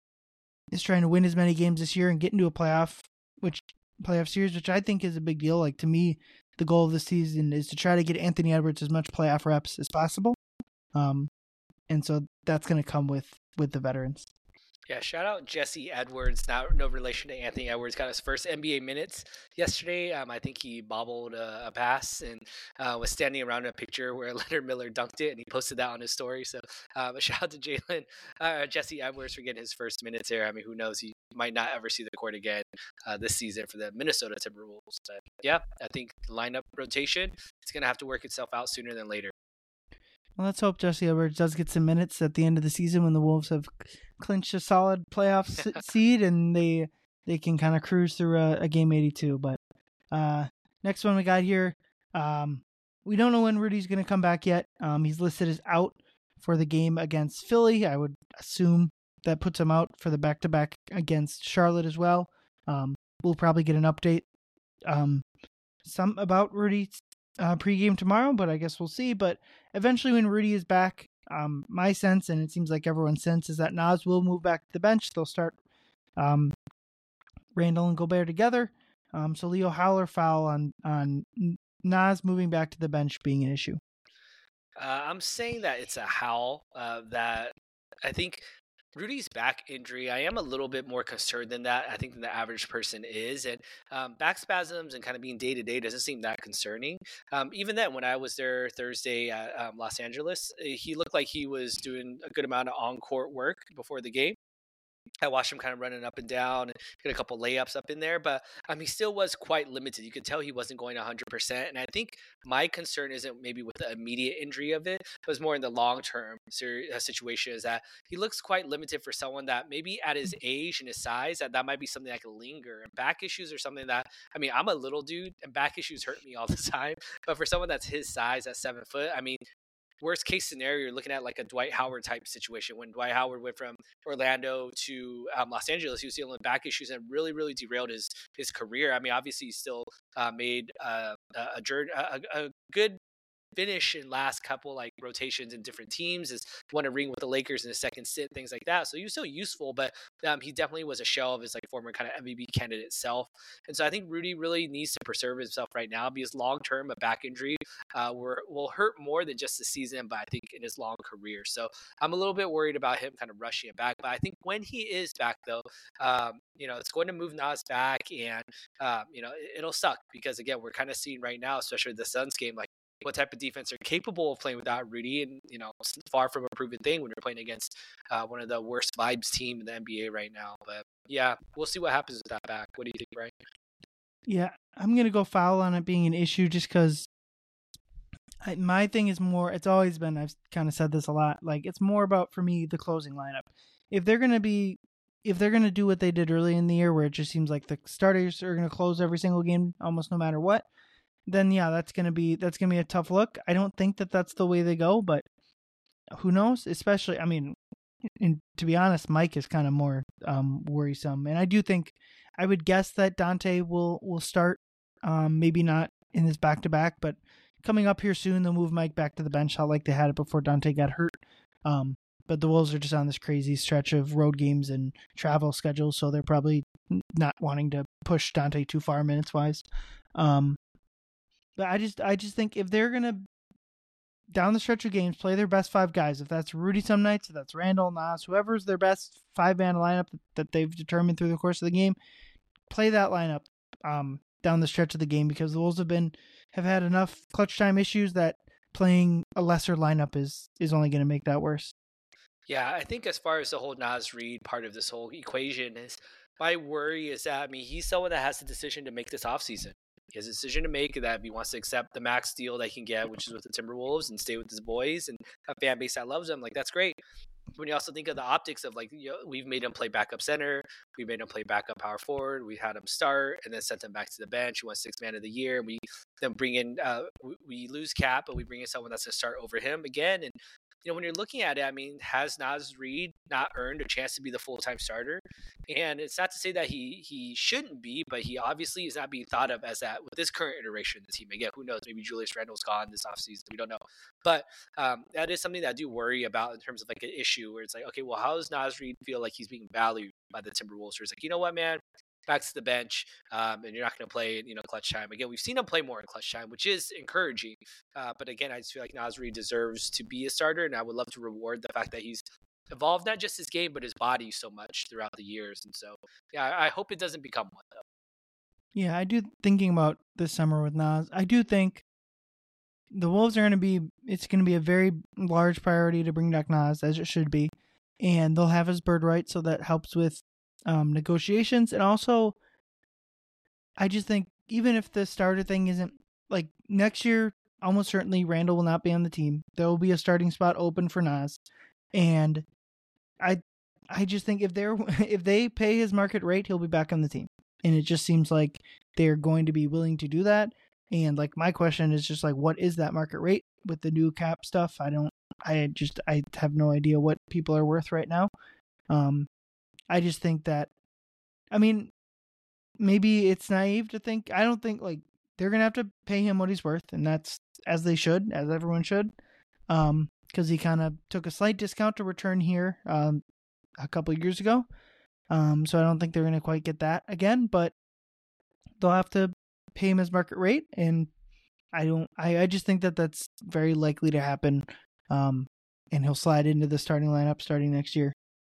is trying to win as many games this year and get into a playoff, which playoff series, which I think is a big deal. Like to me, the goal of the season is to try to get Anthony Edwards as much playoff reps as possible. Um, and so that's going to come with with the veterans. Yeah, shout out Jesse Edwards. Not no relation to Anthony Edwards. Got his first N B A minutes yesterday. Um, I think he bobbled a, a pass and uh, was standing around in a picture where Leonard Miller dunked it, and he posted that on his story. So, um, a shout out to Jalen uh, Jesse Edwards for getting his first minutes here. I mean, who knows? He might not ever see the court again uh, this season for the Minnesota Timberwolves. But yeah, I think the lineup rotation is going to have to work itself out sooner than later. Well, let's hope Jesse Edwards does get some minutes at the end of the season when the Wolves have clinched a solid playoff seed and they they can kind of cruise through a, a game eighty-two. But uh, next one we got here, um, we don't know when Rudy's going to come back yet. Um, he's listed as out for the game against Philly. I would assume that puts him out for the back-to-back against Charlotte as well. Um, we'll probably get an update um, some about Rudy Uh, pregame tomorrow, but I guess we'll see. But eventually when Rudy is back, um, my sense, and it seems like everyone's sense, is that Naz will move back to the bench. They'll start um, Randall and Gobert together. Um, so Leo Howler foul on, on Naz moving back to the bench being an issue. Uh, I'm saying that it's a howl uh, that I think Rudy's back injury, I am a little bit more concerned than that, I think, than the average person is. And um, back spasms and kind of being day-to-day doesn't seem that concerning. Um, even then, when I was there Thursday at um, Los Angeles, he looked like he was doing a good amount of on-court work before the game. I watched him kind of running up and down and get a couple layups up in there, but um, he still was quite limited. You could tell he wasn't going one hundred percent. And I think my concern isn't maybe with the immediate injury of it, but it's more in the long-term situation is that he looks quite limited for someone that maybe at his age and his size, that that might be something that could linger. And back issues are something that, I mean, I'm a little dude and back issues hurt me all the time. But for someone that's his size, at seven foot, I mean, worst case scenario, you're looking at like a Dwight Howard type situation. When Dwight Howard went from Orlando to um, Los Angeles, he was dealing with back issues and really, really derailed his his career. I mean, obviously, he still uh, made uh, a, a, a good finish in last couple like rotations in different teams, is won a ring with the Lakers in his second stint, things like that. So he was still useful, but um, he definitely was a shell of his like former kind of M V P candidate self. And so I think Rudy really needs to preserve himself right now, because long term a back injury uh, will, will hurt more than just the season, but I think in his long career. So I'm a little bit worried about him kind of rushing it back. But I think when he is back though, um, you know, it's going to move Naz back, and um, you know, it, it'll suck because again, we're kind of seeing right now, especially the Suns game, like what type of defense are capable of playing without Rudy, and you know, it's far from a proven thing when you're playing against uh, one of the worst vibes team in the N B A right now. But yeah, we'll see what happens with that back. What do you think, Brian? Yeah, I'm gonna go foul on it being an issue just because my thing is more. It's always been. I've kind of said this a lot. Like it's more about for me the closing lineup. If they're gonna be, if they're gonna do what they did early in the year, where it just seems like the starters are gonna close every single game almost no matter what, then yeah, that's gonna be that's gonna be a tough look. I don't think that that's the way they go, but who knows? Especially, I mean, and to be honest, Mike is kind of more um, worrisome, and I do think I would guess that Dante will will start. Um, maybe not in his back to back, but coming up here soon, they'll move Mike back to the bench, how like they had it before Dante got hurt. Um, but the Wolves are just on this crazy stretch of road games and travel schedules, so they're probably not wanting to push Dante too far minutes wise. Um, But I just I just think if they're going to, down the stretch of games, play their best five guys, if that's Rudy some nights, if that's Randall, Naz, whoever's their best five-man lineup that they've determined through the course of the game, play that lineup um, down the stretch of the game, because the Wolves have been have had enough clutch time issues that playing a lesser lineup is, is only going to make that worse. Yeah, I think as far as the whole Naz Reid part of this whole equation is, my worry is that, I mean, he's someone that has the decision to make this offseason. He has a decision to make that if he wants to accept the max deal that he can get, which is with the Timberwolves, and stay with his boys and a fan base that loves him, like that's great. when you also think of the optics of like, you know, we've made him play backup center, we made him play backup power forward, we had him start and then sent him back to the bench. He won sixth man of the year. And we then bring in, uh, we, we lose Cap, but we bring in someone that's going to start over him again. And you know, when you're looking at it, I mean, has Naz Reid not earned a chance to be the full-time starter? And it's not to say that he he shouldn't be, but he obviously is not being thought of as that with this current iteration of the team. Again, who knows? Maybe Julius Randle's gone this offseason. We don't know. But um, that is something that I do worry about in terms of like an issue where it's like, okay, well, how does Naz Reid feel like he's being valued by the Timberwolves? Or it's like, you know what, man? Back to the bench, um, and you're not going to play, you know, clutch time. Again, we've seen him play more in clutch time, which is encouraging. Uh, but again, I just feel like Naz Reid deserves to be a starter, and I would love to reward the fact that he's evolved not just his game, but his body so much throughout the years. And so, yeah, I, I hope it doesn't become one, though. Yeah, I do, thinking about this summer with Naz, I do think the Wolves are going to be, it's going to be a very large priority to bring back Naz, as it should be. And they'll have his bird right, so that helps with um, negotiations. And also, I just think even if the starter thing isn't, like, next year, almost certainly Randle will not be on the team. There will be a starting spot open for Naz. And I I just think if they're if they pay his market rate, he'll be back on the team. And it just seems like they're going to be willing to do that. And like my question is just like, what is that market rate with the new cap stuff? I don't I just I have no idea what people are worth right now. Um I just think that I mean maybe it's naive to think I don't think like they're gonna have to pay him what he's worth, and that's as they should, as everyone should. Um because he kind of took a slight discount to return here um, a couple of years ago. Um, so I don't think they're going to quite get that again, but they'll have to pay him his market rate. And I don't, I, I just think that that's very likely to happen. Um, and he'll slide into the starting lineup starting next year.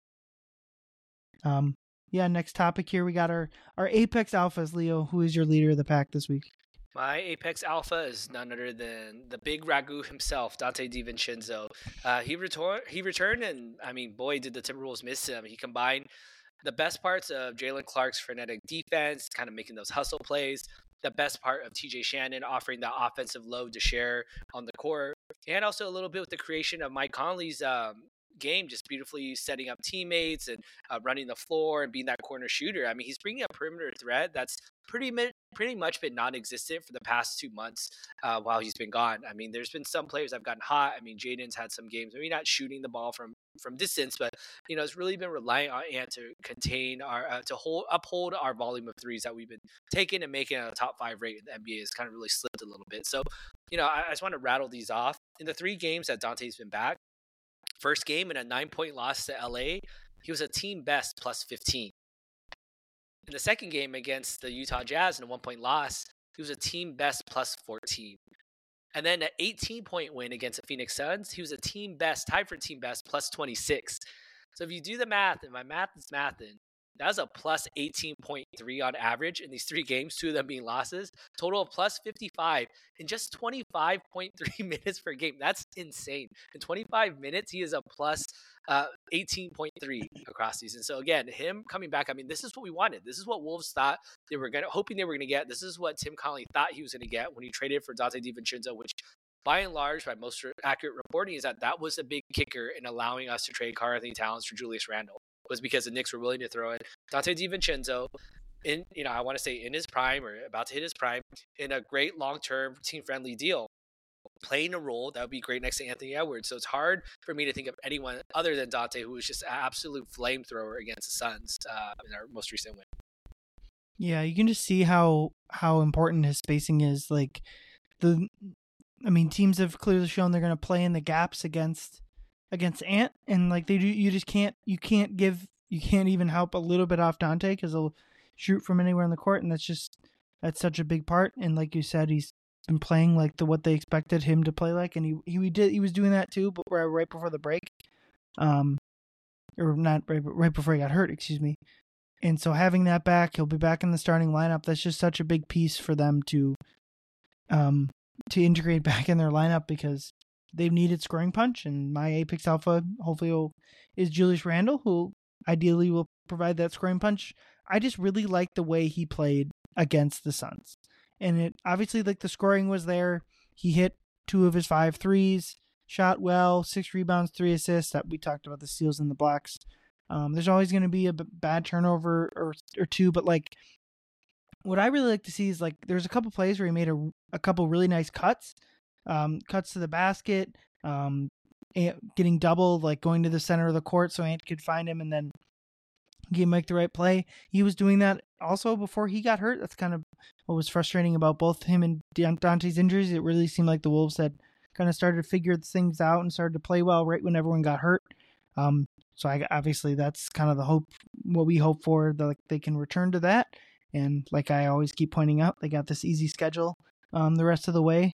Um, yeah, next topic here, we got our, our Apex Alphas. Leo, who is your leader of the pack this week? My Apex Alpha is none other than the big Ragu himself, Dante DiVincenzo. Uh, he, retor- he returned, and, I mean, boy, did the Timberwolves miss him. He combined the best parts of Jalen Clark's frenetic defense, kind of making those hustle plays, the best part of T J Shannon offering that offensive load to share on the court, and also a little bit with the creation of Mike Conley's um, game, just beautifully setting up teammates and uh, running the floor and being that corner shooter. I mean, he's bringing a perimeter threat that's pretty mi- pretty much been non-existent for the past two months uh, while he's been gone. I mean, there's been some players that have gotten hot. I mean, Jaden's had some games, maybe not shooting the ball from from distance, but you know, it's really been relying on Ant to contain our uh, to hold uphold our volume of threes that we've been taking and making at a top five rate in the N B A has kind of really slipped a little bit. So, you know, I, I just want to rattle these off. In the three games that Dante's been back, first game in a nine-point loss to L A, he was a team best plus fifteen. In the second game against the Utah Jazz in a one-point loss, he was a team best plus fourteen. And then an eighteen-point win against the Phoenix Suns, he was a team best, tied for team best, plus twenty-six. So if you do the math, and my math is mathing, that was a plus eighteen point three on average in these three games, two of them being losses. Total of plus fifty-five in just twenty-five point three minutes per game. That's insane. In twenty-five minutes, he is a plus uh, eighteen point three across season. So again, him coming back, I mean, this is what we wanted. This is what Wolves thought they were gonna, hoping they were gonna get. This is what Tim Connelly thought he was gonna get when he traded for Dante DiVincenzo, which by and large, by most accurate reporting, is that that was a big kicker in allowing us to trade Karl-Anthony Towns for Julius Randle. Was because the Knicks were willing to throw in Dante DiVincenzo in, you know, I want to say in his prime or about to hit his prime in a great long-term team-friendly deal, playing a role that would be great next to Anthony Edwards. So it's hard for me to think of anyone other than Dante who was just an absolute flamethrower against the Suns uh, in our most recent win. Yeah, you can just see how how important his spacing is. Like the, I mean, teams have clearly shown they're going to play in the gaps against. against Ant, and like they do, you just can't, you can't give, you can't even help a little bit off Dante because he'll shoot from anywhere in the court, and that's just, that's such a big part. And like you said, he's been playing like the what they expected him to play like, and he he did he was doing that too, but right before the break, um, or not right, right before he got hurt, excuse me. And so having that back, he'll be back in the starting lineup. That's just such a big piece for them to, um, to integrate back in their lineup because they've needed scoring punch, and my Apex Alpha hopefully will, is Julius Randle, who ideally will provide that scoring punch. I just really like the way he played against the Suns, and it obviously like the scoring was there. He hit two of his five threes. shot well, six rebounds, three assists. That we talked about the steals and the blocks. Um, there's always going to be a b- bad turnover or or two, but like what I really like to see is like there's a couple plays where he made a, a couple really nice cuts, um, cuts to the basket, um, getting doubled, like going to the center of the court so Ant could find him and then he make the right play. He was doing that also before he got hurt. That's kind of what was frustrating about both him and Dante's injuries. It really seemed like the Wolves had kind of started to figure things out and started to play well right when everyone got hurt. Um, so I, obviously that's kind of the hope, what we hope for, that like, they can return to that. And like I always keep pointing out, they got this easy schedule um, the rest of the way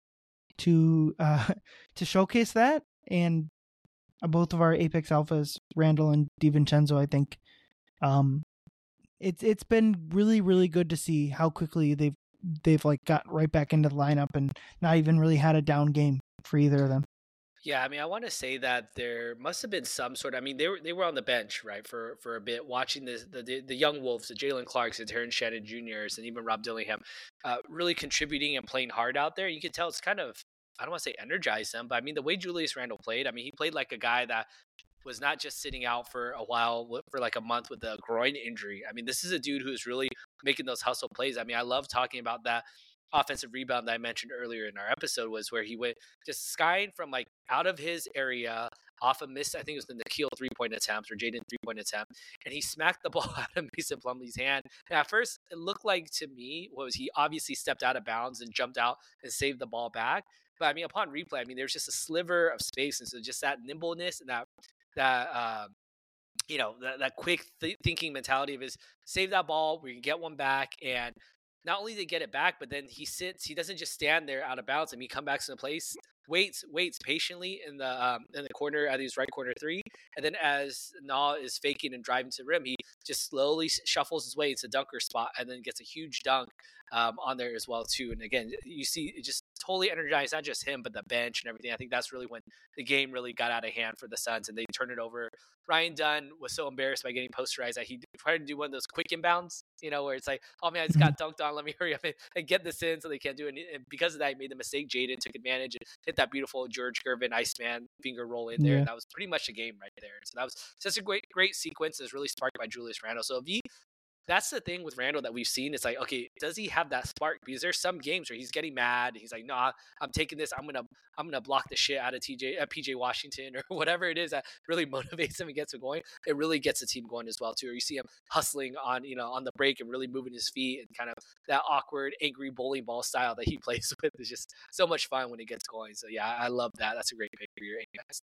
to uh, to showcase that. And both of our Apex Alphas, Randall and DiVincenzo, I think, um, it's it's been really really good to see how quickly they've they've like got right back into the lineup and not even really had a down game for either of them. Yeah, I mean, I want to say that there must have been some sort of, I mean, they were they were on the bench, right, for for a bit, watching this, the the, the young Wolves, the Jalen Clarks, the Terrence Shannon Juniors, and even Rob Dillingham, uh, really contributing and playing hard out there. You can tell it's kind of, I don't want to say energize them, but I mean, the way Julius Randle played, I mean, he played like a guy that was not just sitting out for a while, for like a month with a groin injury. I mean, this is a dude who's really making those hustle plays. I mean, I love talking about that offensive rebound that I mentioned earlier in our episode, was where he went just skying from like out of his area off a miss. I think it was the Nikhil three point attempt or Jaden three point attempt, and he smacked the ball out of Mason Plumlee's hand. And at first, it looked like to me was he obviously stepped out of bounds and jumped out and saved the ball back. But I mean, upon replay, I mean, there's just a sliver of space, and so just that nimbleness and that that uh, you know that, that quick th- thinking mentality of his save that ball, we can get one back, and not only did he get it back, but then he sits. He doesn't just stand there out of bounds. I mean, he comes back to the place, waits, waits patiently in the um, in the corner at his right corner three, and then as Na is faking and driving to the rim, he just slowly shuffles his way into dunker spot, and then gets a huge dunk um, on there as well too. And again, you see, it just totally energized not just him, but the bench and everything. I think that's really when the game really got out of hand for the Suns, and they turned it over. Ryan Dunn was so embarrassed by getting posterized that he tried to do one of those quick inbounds, you know, where it's like, oh man, I just got dunked on. Let me hurry up and, and get this in, so they can't do it. And because of that, he made the mistake. Jaden took advantage and hit that beautiful George Gervin Iceman finger roll in there. Yeah. And that was pretty much the game right there. So that was such a great, great sequence. It's really sparked by Julius Randle. So if he, that's the thing with Randle that we've seen. It's like, okay, does he have that spark? Because there's some games where he's getting mad. He's like, no, nah, I'm taking this. I'm gonna, I'm gonna block the shit out of T J, uh, P J Washington, or whatever it is that really motivates him and gets him going. It really gets the team going as well too. Or you see him hustling on, you know, on the break and really moving his feet, and kind of that awkward, angry bowling ball style that he plays with is just so much fun when he gets going. So yeah, I love that. That's a great pick for your guys.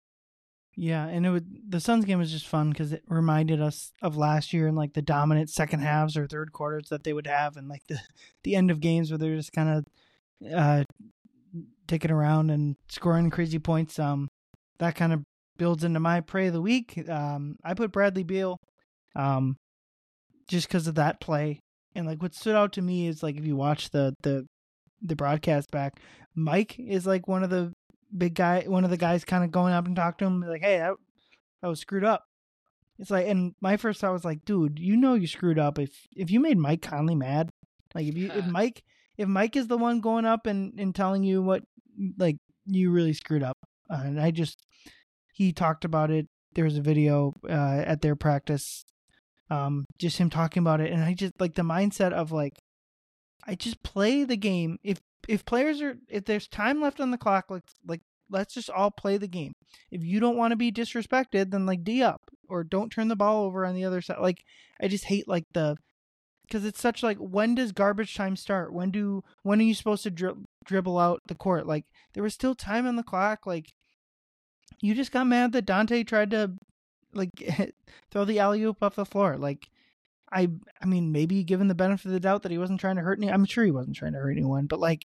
Yeah, and it would the Suns game was just fun because it reminded us of last year and like the dominant second halves or third quarters that they would have, and like the the end of games where they're just kind of uh, ticking around and scoring crazy points. Um, that kind of builds into my play of the week. Um, I put Bradley Beal, um, just because of that play, and like what stood out to me is like if you watch the the the broadcast back, Mike is like one of the big guy, one of the guys kind of going up and talk to him like, hey, that, that was screwed up. It's like, and my first thought was like, dude, you know you screwed up. If if you made Mike Conley mad, like if you if Mike if Mike is the one going up and, and telling you what, like, you really screwed up. Uh, and I just, he talked about it. There was a video uh, at their practice, um, just him talking about it, and I just like the mindset of like, I just play the game. If if players are, if there's time left on the clock, like like let's just all play the game. If you don't want to be disrespected, then like D up or don't turn the ball over on the other side. Like I just hate like the, because it's such like, when does garbage time start? When do when are you supposed to dri- dribble out the court? Like there was still time on the clock. Like you just got mad that Dante tried to like throw the alley oop off the floor. Like. I I mean, maybe given the benefit of the doubt that he wasn't trying to hurt anyone. I'm sure he wasn't trying to hurt anyone, but like,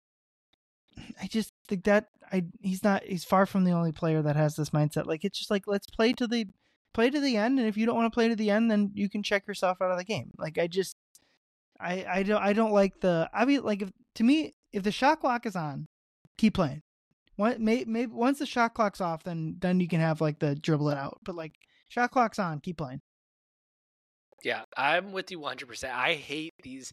I just think that I he's not he's far from the only player that has this mindset. Like, it's just like, let's play to the play to the end, and if you don't want to play to the end, then you can check yourself out of the game. Like, I just I I don't I don't like the I mean like if to me if the shot clock is on, keep playing. What maybe maybe once the shot clock's off, then then you can have like the dribble it out. But like shot clock's on, keep playing. Yeah, I'm with you one hundred percent. I hate these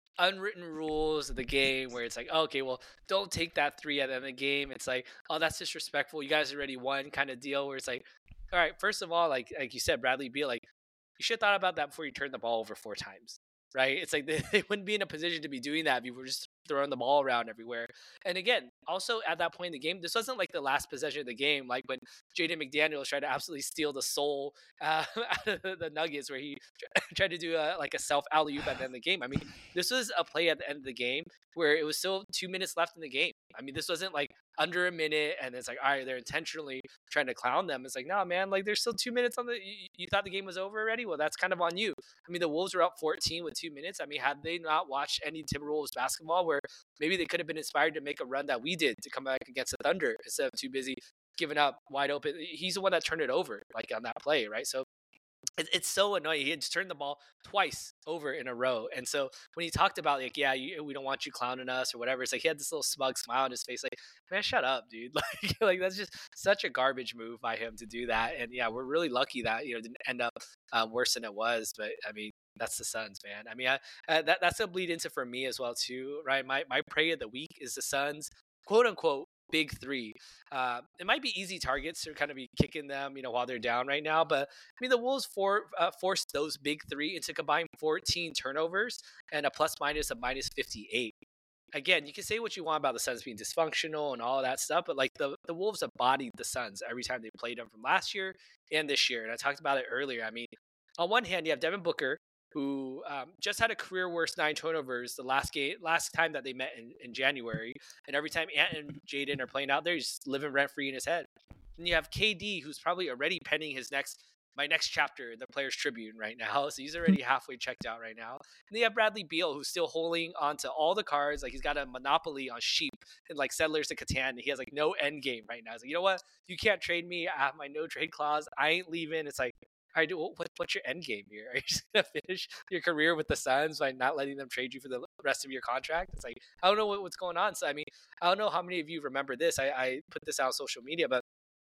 unwritten rules of the game where it's like, oh, okay, well, don't take that three at the end of the game. It's like, oh, that's disrespectful. You guys already won kind of deal where it's like, all right, first of all, like like you said, Bradley Beal, like you should have thought about that before you turned the ball over four times. Right? It's like they, they wouldn't be in a position to be doing that if you were just throwing the ball around everywhere. And again, also at that point in the game, this wasn't like the last possession of the game, like when Jaden McDaniels tried to absolutely steal the soul uh, out of the, the Nuggets, where he tried to do a, like a self alley oop at the end of the game. I mean, this was a play at the end of the game where it was still two minutes left in the game. I mean, this wasn't like under a minute and it's like, all right, they're intentionally trying to clown them. It's like, no, man, like there's still two minutes on the. You, you thought the game was over already? Well, that's kind of on you. I mean, the Wolves were up fourteen with two minutes. I mean, had they not watched any Timberwolves basketball, where maybe they could have been inspired to make a run that we did to come back against the Thunder instead of too busy giving up wide open. He's the one that turned it over, like on that play, right? So it, it's so annoying. He had just turned the ball twice over in a row. And so when he talked about like, yeah, you, we don't want you clowning us or whatever, it's like he had this little smug smile on his face, like, man, shut up, dude. Like, like that's just such a garbage move by him to do that. And yeah, we're really lucky that, you know, it didn't end up um, worse than it was. But I mean, that's the Suns, man. I mean, I, uh, that that's a bleed into for me as well too, right? My my prey of the week is the Suns, quote unquote, big three. Uh, it might be easy targets to kind of be kicking them, you know, while they're down right now. But I mean, the Wolves for, uh, forced those big three into combined fourteen turnovers and a plus minus of minus fifty-eight. Again, you can say what you want about the Suns being dysfunctional and all of that stuff, but like the, the Wolves embodied the Suns every time they played them from last year and this year. And I talked about it earlier. I mean, on one hand, you have Devin Booker, who um, just had a career worst nine turnovers the last game, last time that they met in, in January. And every time Ant and Jaden are playing out there, he's just living rent free in his head. And you have K D, who's probably already penning his next, my next chapter in the Players Tribune right now. So he's already halfway checked out right now. And then you have Bradley Beal, who's still holding onto all the cards. Like he's got a monopoly on sheep and like Settlers of Catan. And he has like no end game right now. He's like, you know what? You can't trade me. I have my no trade clause. I ain't leaving. It's like, all right, what, what's your end game here? Are you just going to finish your career with the Suns by not letting them trade you for the rest of your contract? It's like, I don't know what, what's going on. So, I mean, I don't know how many of you remember this. I, I put this out on social media, but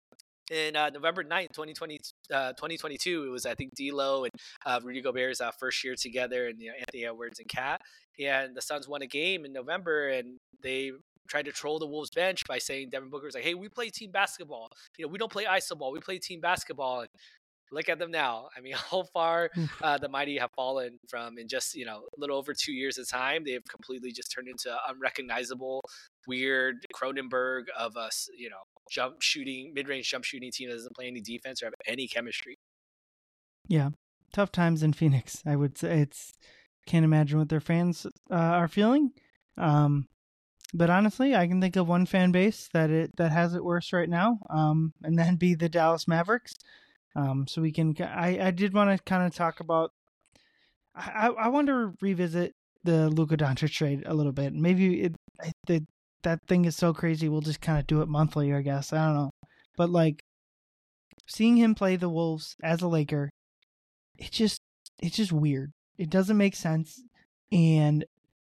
in uh, November ninth, twenty twenty, uh, twenty twenty-two, it was, I think, D'Lo and uh, Rudy Gobert's uh, first year together, and you know, Anthony Edwards and Cat. And the Suns won a game in November, and they tried to troll the Wolves bench by saying Devin Booker was like, hey, we play team basketball. You know, we don't play iso ball. We play team basketball. And look at them now. I mean, how far uh, the mighty have fallen from in just, you know, a little over two years of time. They've completely just turned into an unrecognizable, weird Cronenberg of us, you know, jump shooting, mid-range jump shooting team that doesn't play any defense or have any chemistry. Yeah. Tough times in Phoenix, I would say. It's can't imagine what their fans uh, are feeling. Um, but honestly, I can think of one fan base that it that has it worse right now, um, and that'd be the Dallas Mavericks. Um, so we can, I, I did want to kind of talk about, I, I want to revisit the Luka Doncic trade a little bit. Maybe it, the, that thing is so crazy. We'll just kind of do it monthly, I guess. I don't know. But like seeing him play the Wolves as a Laker, it just, it's just weird. It doesn't make sense. And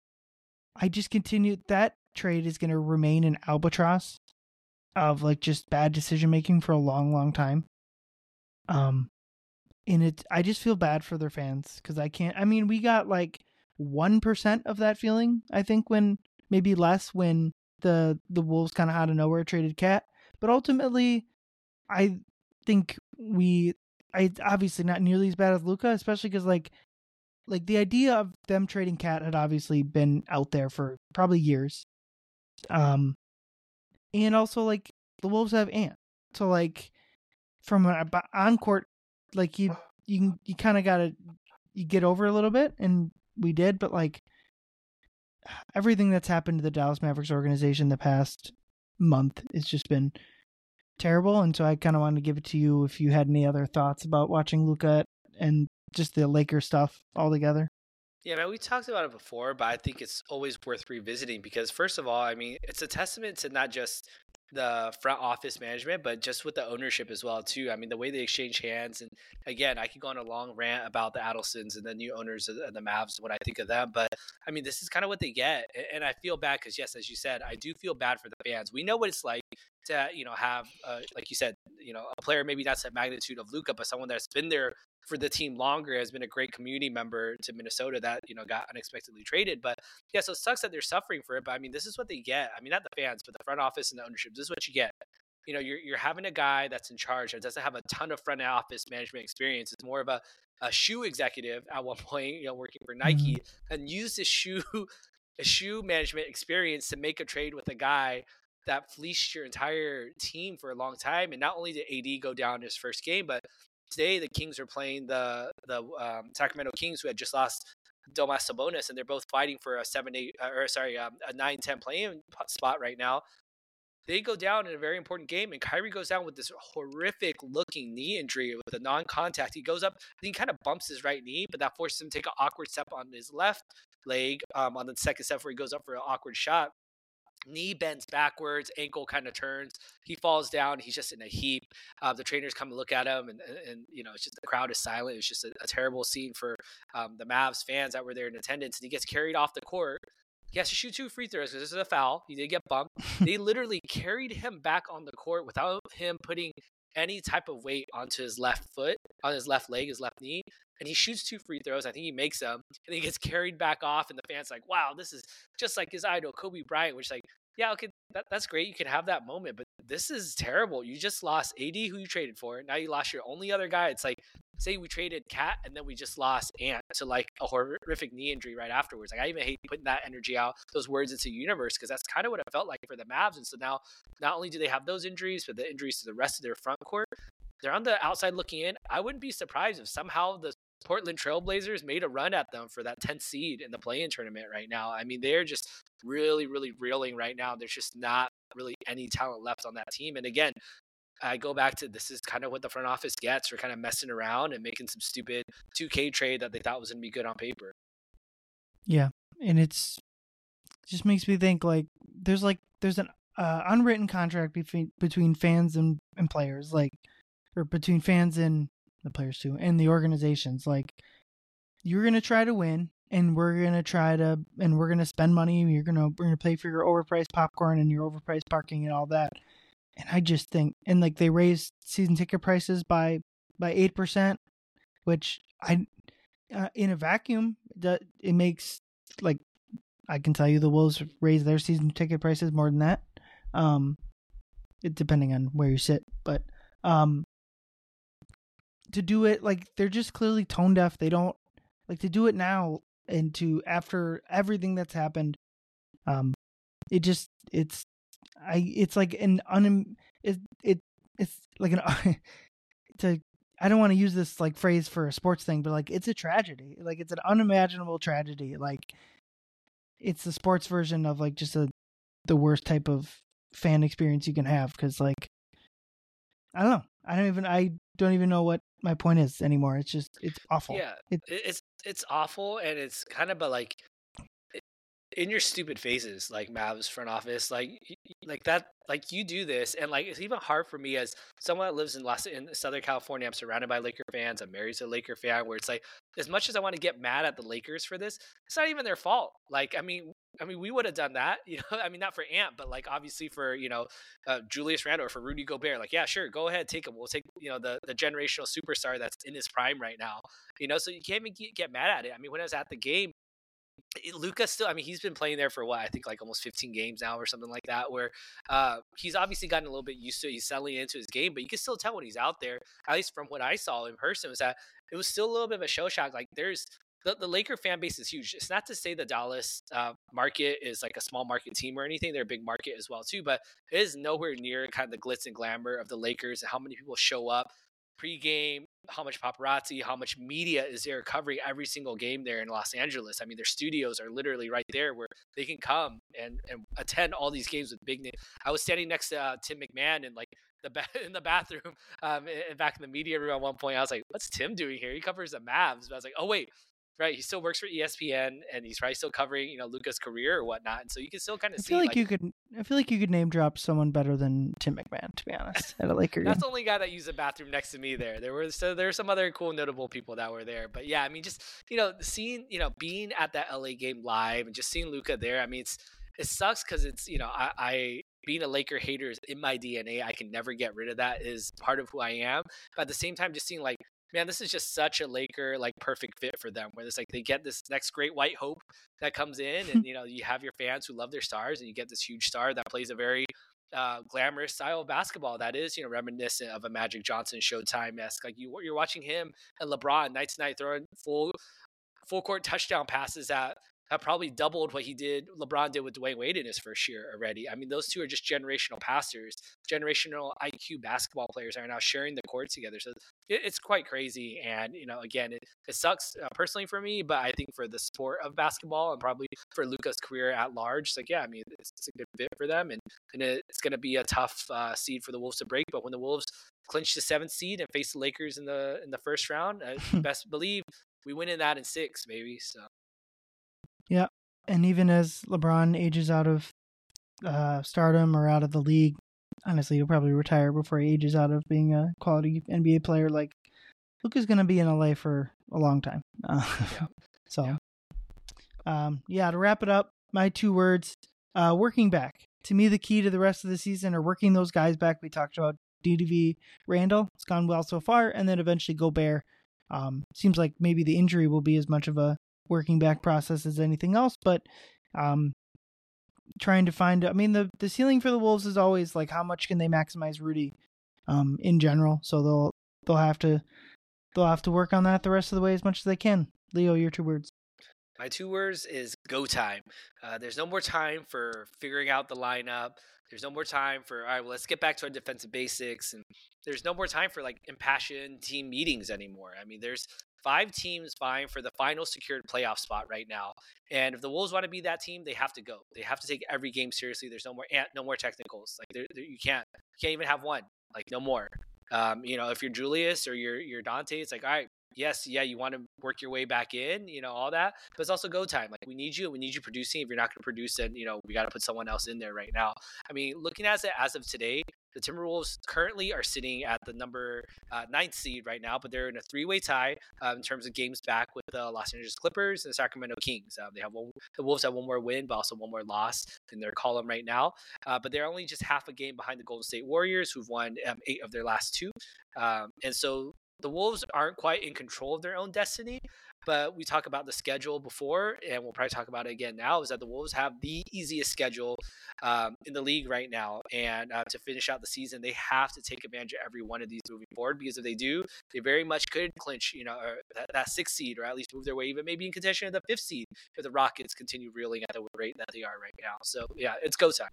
I just continue, that trade is going to remain an albatross of like just bad decision making for a long, long time. Um, and it, I just feel bad for their fans because I can't, I mean, we got like one percent of that feeling, I think, when maybe less when the, the Wolves kind of out of nowhere traded Cat. But ultimately, I think we, I obviously not nearly as bad as Luka, especially because like, like the idea of them trading Cat had obviously been out there for probably years. Um, and also like the Wolves have Ant. So like, from an on court, like you, you, you kind of gotta, you get over a little bit, and we did. But like everything that's happened to the Dallas Mavericks organization the past month, it's just been terrible. And so I kind of wanted to give it to you if you had any other thoughts about watching Luka and just the Lakers stuff altogether. Yeah, man, we talked about it before, but I think it's always worth revisiting because, first of all, I mean, it's a testament to not just the front office management, but just with the ownership as well, too. I mean, the way they exchange hands. And again, I could go on a long rant about the Adelsons and the new owners of the Mavs, what I think of them. But I mean, this is kind of what they get. And I feel bad because, yes, as you said, I do feel bad for the fans. We know what it's like to, you know, have, uh, like you said, you know, a player maybe that's the magnitude of Luka, but someone that's been there for the team longer, has been a great community member to Minnesota that, you know, got unexpectedly traded. But yeah, so it sucks that they're suffering for it. But I mean, this is what they get. I mean, not the fans, but the front office and the ownership. This is what you get. You know, you're you're having a guy that's in charge that doesn't have a ton of front office management experience. It's more of a, a shoe executive at one point, you know, working for Nike, Mm-hmm. and used his shoe a shoe management experience to make a trade with a guy that fleeced your entire team for a long time. And not only did A D go down his first game, but today the Kings are playing the the um, Sacramento Kings, who had just lost Domas Sabonis, and they're both fighting for a seven eight uh, or sorry um, a nine ten play-in spot right now. They go down in a very important game, and Kyrie goes down with this horrific looking knee injury with a non-contact. He goes up, I think he kind of bumps his right knee, but that forces him to take an awkward step on his left leg um, on the second step where he goes up for an awkward shot. Knee bends backwards, ankle kind of turns. He falls down. He's just in a heap. Uh, the trainers come and look at him, and, and, and you know, it's just the crowd is silent. It's just a, a terrible scene for um, the Mavs fans that were there in attendance. And he gets carried off the court. He has to shoot two free throws because this is a foul. He did get bumped. They literally carried him back on the court without him putting any type of weight onto his left foot, on his left leg, his left knee. And he shoots two free throws. I think he makes them. And he gets carried back off. And the fans like, wow, this is just like his idol, Kobe Bryant, which like, yeah, okay, that, that's great. You can have that moment. But this is terrible. You just lost A D, who you traded for. Now you lost your only other guy. It's like, say we traded Cat and then we just lost Ant to like a horrific knee injury right afterwards. Like I even hate putting that energy out, those words into the universe, because that's kind of what it felt like for the Mavs. And so now not only do they have those injuries, but the injuries to the rest of their front court, they're on the outside looking in. I wouldn't be surprised if somehow the Portland Trailblazers made a run at them for that tenth seed in the play-in tournament right now. I mean, they're just really, really reeling right now. There's just not really any talent left on that team. And again, I go back to this is kind of what the front office gets for kind of messing around and making some stupid two K trade that they thought was going to be good on paper. Yeah, and it's it just makes me think like there's like there's an uh, unwritten contract between between fans and, and players, like or between fans and the players too, and the organizations. Like you're gonna try to win, and we're gonna try to, and we're gonna spend money. You're gonna we're gonna pay for your overpriced popcorn and your overpriced parking and all that. And I just think, and like they raised season ticket prices by by eight percent, which I uh, in a vacuum that it makes like I can tell you the Wolves raised their season ticket prices more than that. Um, it depending on where you sit, but um, to do it like they're just clearly tone deaf. They don't like to do it now, and to after everything that's happened, um, it just it's. I it's like an un it it it's like an to I don't want to use this like phrase for a sports thing, but like it's a tragedy. Like it's an unimaginable tragedy. Like it's the sports version of like just a the worst type of fan experience you can have, because like I don't know. I don't even I don't even know what my point is anymore. It's just it's awful. Yeah, it, it's it's awful, and it's kind of but like in your stupid faces, like Mavs front office, like like that, like you do this, and like it's even hard for me as someone that lives in Los in Southern California. I'm surrounded by Laker fans. I'm married to a Laker fan. Where it's like, as much as I want to get mad at the Lakers for this, it's not even their fault. Like, I mean, I mean, we would have done that, you know. I mean, not for Ant, but like obviously for you know uh, Julius Randle or for Rudy Gobert. Like, yeah, sure, go ahead, take him. We'll take you know the the generational superstar that's in his prime right now. You know, so you can't even get, get mad at it. I mean, when I was at the game, Luka still, I mean, he's been playing there for what, I think like almost fifteen games now or something like that, where uh, he's obviously gotten a little bit used to it. He's settling into his game, but you can still tell when he's out there, at least from what I saw in person, was that it was still a little bit of a show shock. Like there's, the, the Laker fan base is huge. It's not to say the Dallas uh, market is like a small market team or anything. They're a big market as well too, but it is nowhere near kind of the glitz and glamour of the Lakers and how many people show up pre-game, how much paparazzi, how much media is there covering every single game there in Los Angeles. I mean, their studios are literally right there where they can come and, and attend all these games with big names. I was standing next to uh, Tim McMahon in like the ba- in the bathroom um, and back in the media room at one point. I was like, what's Tim doing here? He covers the Mavs. But I was like, oh, wait. Right, he still works for E S P N, and he's probably still covering, you know, Luka's career or whatnot. And so you can still kind of I see. feel like, like you could. I feel like you could name drop someone better than Tim McMahon, to be honest, at a Laker game. That's the only guy that used the bathroom next to me there. There were so there were some other cool, notable people that were there. But yeah, I mean, just you know, seeing you know, being at that L A game live and just seeing Luka there. I mean, it's it sucks because it's you know, I, I being a Laker hater is in my D N A. I can never get rid of that. It is part of who I am. But at the same time, just seeing like, man, this is just such a Laker like perfect fit for them. Where it's like they get this next great white hope that comes in, and you know you have your fans who love their stars, and you get this huge star that plays a very uh, glamorous style of basketball that is, you know, reminiscent of a Magic Johnson Showtime esque. Like you, you're watching him and LeBron night to night throwing full full court touchdown passes that have probably doubled what he did, LeBron did with Dwayne Wade in his first year already. I mean, those two are just generational passers, generational I Q basketball players are now sharing the court together. So it, it's quite crazy. And, you know, again, it, it sucks uh, personally for me, but I think for the sport of basketball and probably for Luka's career at large, it's like, yeah, I mean, it's, it's a good fit for them. And, and it, it's going to be a tough uh, seed for the Wolves to break. But when the Wolves clinch the seventh seed and face the Lakers in the in the first round, I best believe we win in that in six, maybe. So. Yeah, and even as LeBron ages out of uh, stardom or out of the league, honestly, he'll probably retire before he ages out of being a quality N B A player. Like, Luka's going to be in L A for a long time. Uh, Yeah. so, Yeah. Um, yeah, to wrap it up, my two words, uh, working back. To me, the key to the rest of the season are working those guys back. We talked about D D V Randall. It's gone well so far. And then eventually Gobert. Um, seems like maybe the injury will be as much of a working back process as anything else, but um, trying to find, I mean, the, the ceiling for the Wolves is always like, how much can they maximize Rudy um, in general? So they'll, they'll have to, they'll have to work on that the rest of the way as much as they can. Leo, your two words. My two words is go time. Uh, there's no more time for figuring out the lineup. There's no more time for, all right, well, let's get back to our defensive basics. And there's no more time for like impassioned team meetings anymore. I mean, there's five teams vying for the final secured playoff spot right now. And if the Wolves want to be that team, they have to go. They have to take every game seriously. There's no more, no more technicals. Like there, there, you can't, you can't even have one, like no more. Um, you know, if you're Julius or you're, you're Dante, it's like, all right, yes, yeah, you want to work your way back in, you know, all that, but it's also go time. Like we need you, we need you producing. If you're not going to produce, then, you know, we got to put someone else in there right now. I mean, looking at it as of today, the Timberwolves currently are sitting at the number uh, ninth seed right now, but they're in a three-way tie uh, in terms of games back with the Los Angeles Clippers and the Sacramento Kings. Uh, they have one, the Wolves have one more win, but also one more loss in their column right now. Uh, but they're only just half a game behind the Golden State Warriors, who've won um, eight of their last two. Um, and so the Wolves aren't quite in control of their own destiny, but we talk about the schedule before, and we'll probably talk about it again now, is that the Wolves have the easiest schedule um, in the league right now. And uh, to finish out the season, they have to take advantage of every one of these moving forward, because if they do, they very much could clinch, you know, or that, that sixth seed, or at least move their way even maybe in contention of the fifth seed if the Rockets continue reeling at the rate that they are right now. So, yeah, it's go time.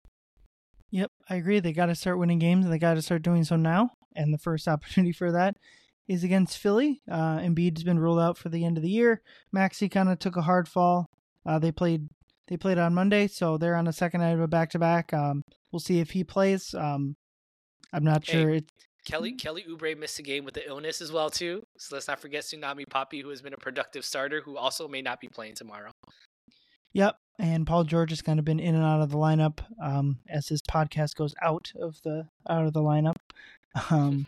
Yep, I agree. They got to start winning games, and they got to start doing so now. And the first opportunity for that is against Philly. Uh, Embiid's been ruled out for the end of the year. Maxey kind of took a hard fall. Uh, they played they played on Monday, so they're on the second night of a back-to-back. Um, we'll see if he plays. Um, I'm not Hey, sure. It, Kelly Kelly Oubre missed a game with the illness as well too. So let's not forget Tsunami Papi, who has been a productive starter, who also may not be playing tomorrow. Yep, and Paul George has kind of been in and out of the lineup um, as his podcast goes out of the out of the lineup. Um,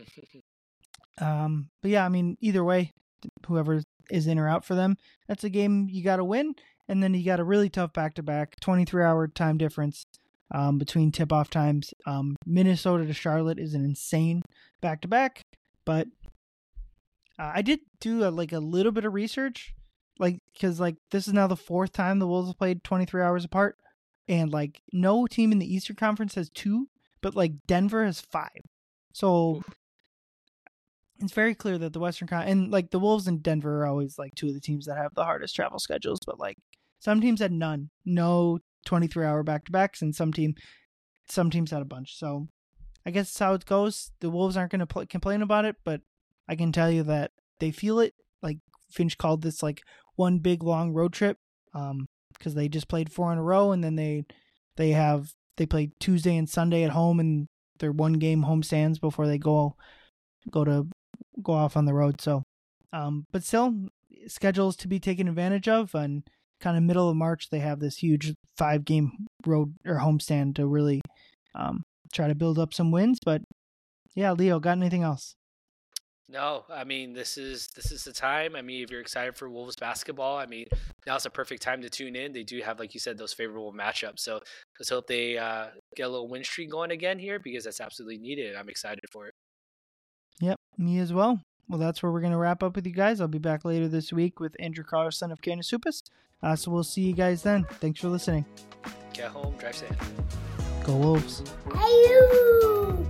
um, but yeah, I mean, either way, whoever is in or out for them, that's a game you got to win, and then you got a really tough back-to-back, twenty-three hour time difference um, between tip-off times. Um, Minnesota to Charlotte is an insane back-to-back, but uh, I did do a, like a little bit of research. Like, because, like, this is now the fourth time the Wolves have played twenty-three hours apart. And, like, no team in the Eastern Conference has two, but, like, Denver has five. So, Oof. it's very clear that the Western Con... And, like, the Wolves and Denver are always, like, two of the teams that have the hardest travel schedules. But, like, some teams had none. No twenty-three hour back-to-backs. And some team, some teams had a bunch. So, I guess that's how it goes. The Wolves aren't going to pl- complain about it, but I can tell you that they feel it. Like, Finch called this, like, one big long road trip um because they just played four in a row, and then they they have they played Tuesday and Sunday at home, and their one game homestands before they go go to go off on the road. So um but still, schedules to be taken advantage of, and kind of middle of March they have this huge five game road or homestand to really um try to build up some wins. But yeah, Leo, got anything else? No, I mean, this is this is the time. I mean, if you're excited for Wolves basketball, I mean, now's the perfect time to tune in. They do have, like you said, those favorable matchups. So let's hope they uh, get a little win streak going again here because that's absolutely needed. I'm excited for it. Yep, me as well. Well, that's where we're going to wrap up with you guys. I'll be back later this week with Andrew Carlson of Canis Hoopus. Uh, so we'll see you guys then. Thanks for listening. Get home, drive safe. Go Wolves. Ayoo!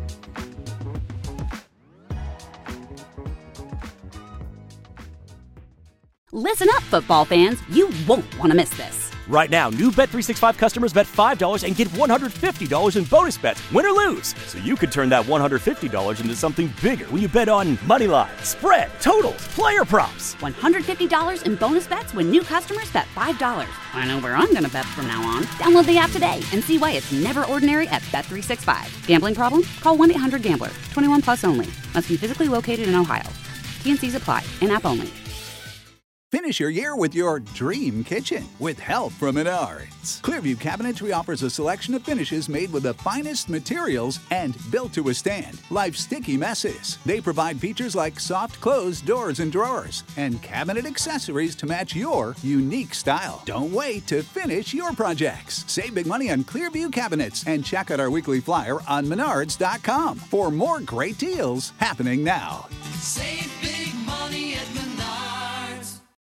Listen up, football fans. You won't want to miss this. Right now, new Bet three sixty-five customers bet five dollars and get one hundred fifty dollars in bonus bets, win or lose. So you could turn that one hundred fifty dollars into something bigger when you bet on money line, spread, totals, player props. one hundred fifty dollars in bonus bets when new customers bet five dollars. I know where I'm going to bet from now on. Download the app today and see why it's never ordinary at Bet three sixty-five. Gambling problem? Call one eight hundred gambler. twenty-one plus only. Must be physically located in Ohio. T N Cs apply. In-app only. Finish your year with your dream kitchen with help from Menards. Clearview Cabinetry offers a selection of finishes made with the finest materials and built to withstand life's sticky messes. They provide features like soft close doors and drawers and cabinet accessories to match your unique style. Don't wait to finish your projects. Save big money on Clearview Cabinets and check out our weekly flyer on menards dot com for more great deals happening now. Save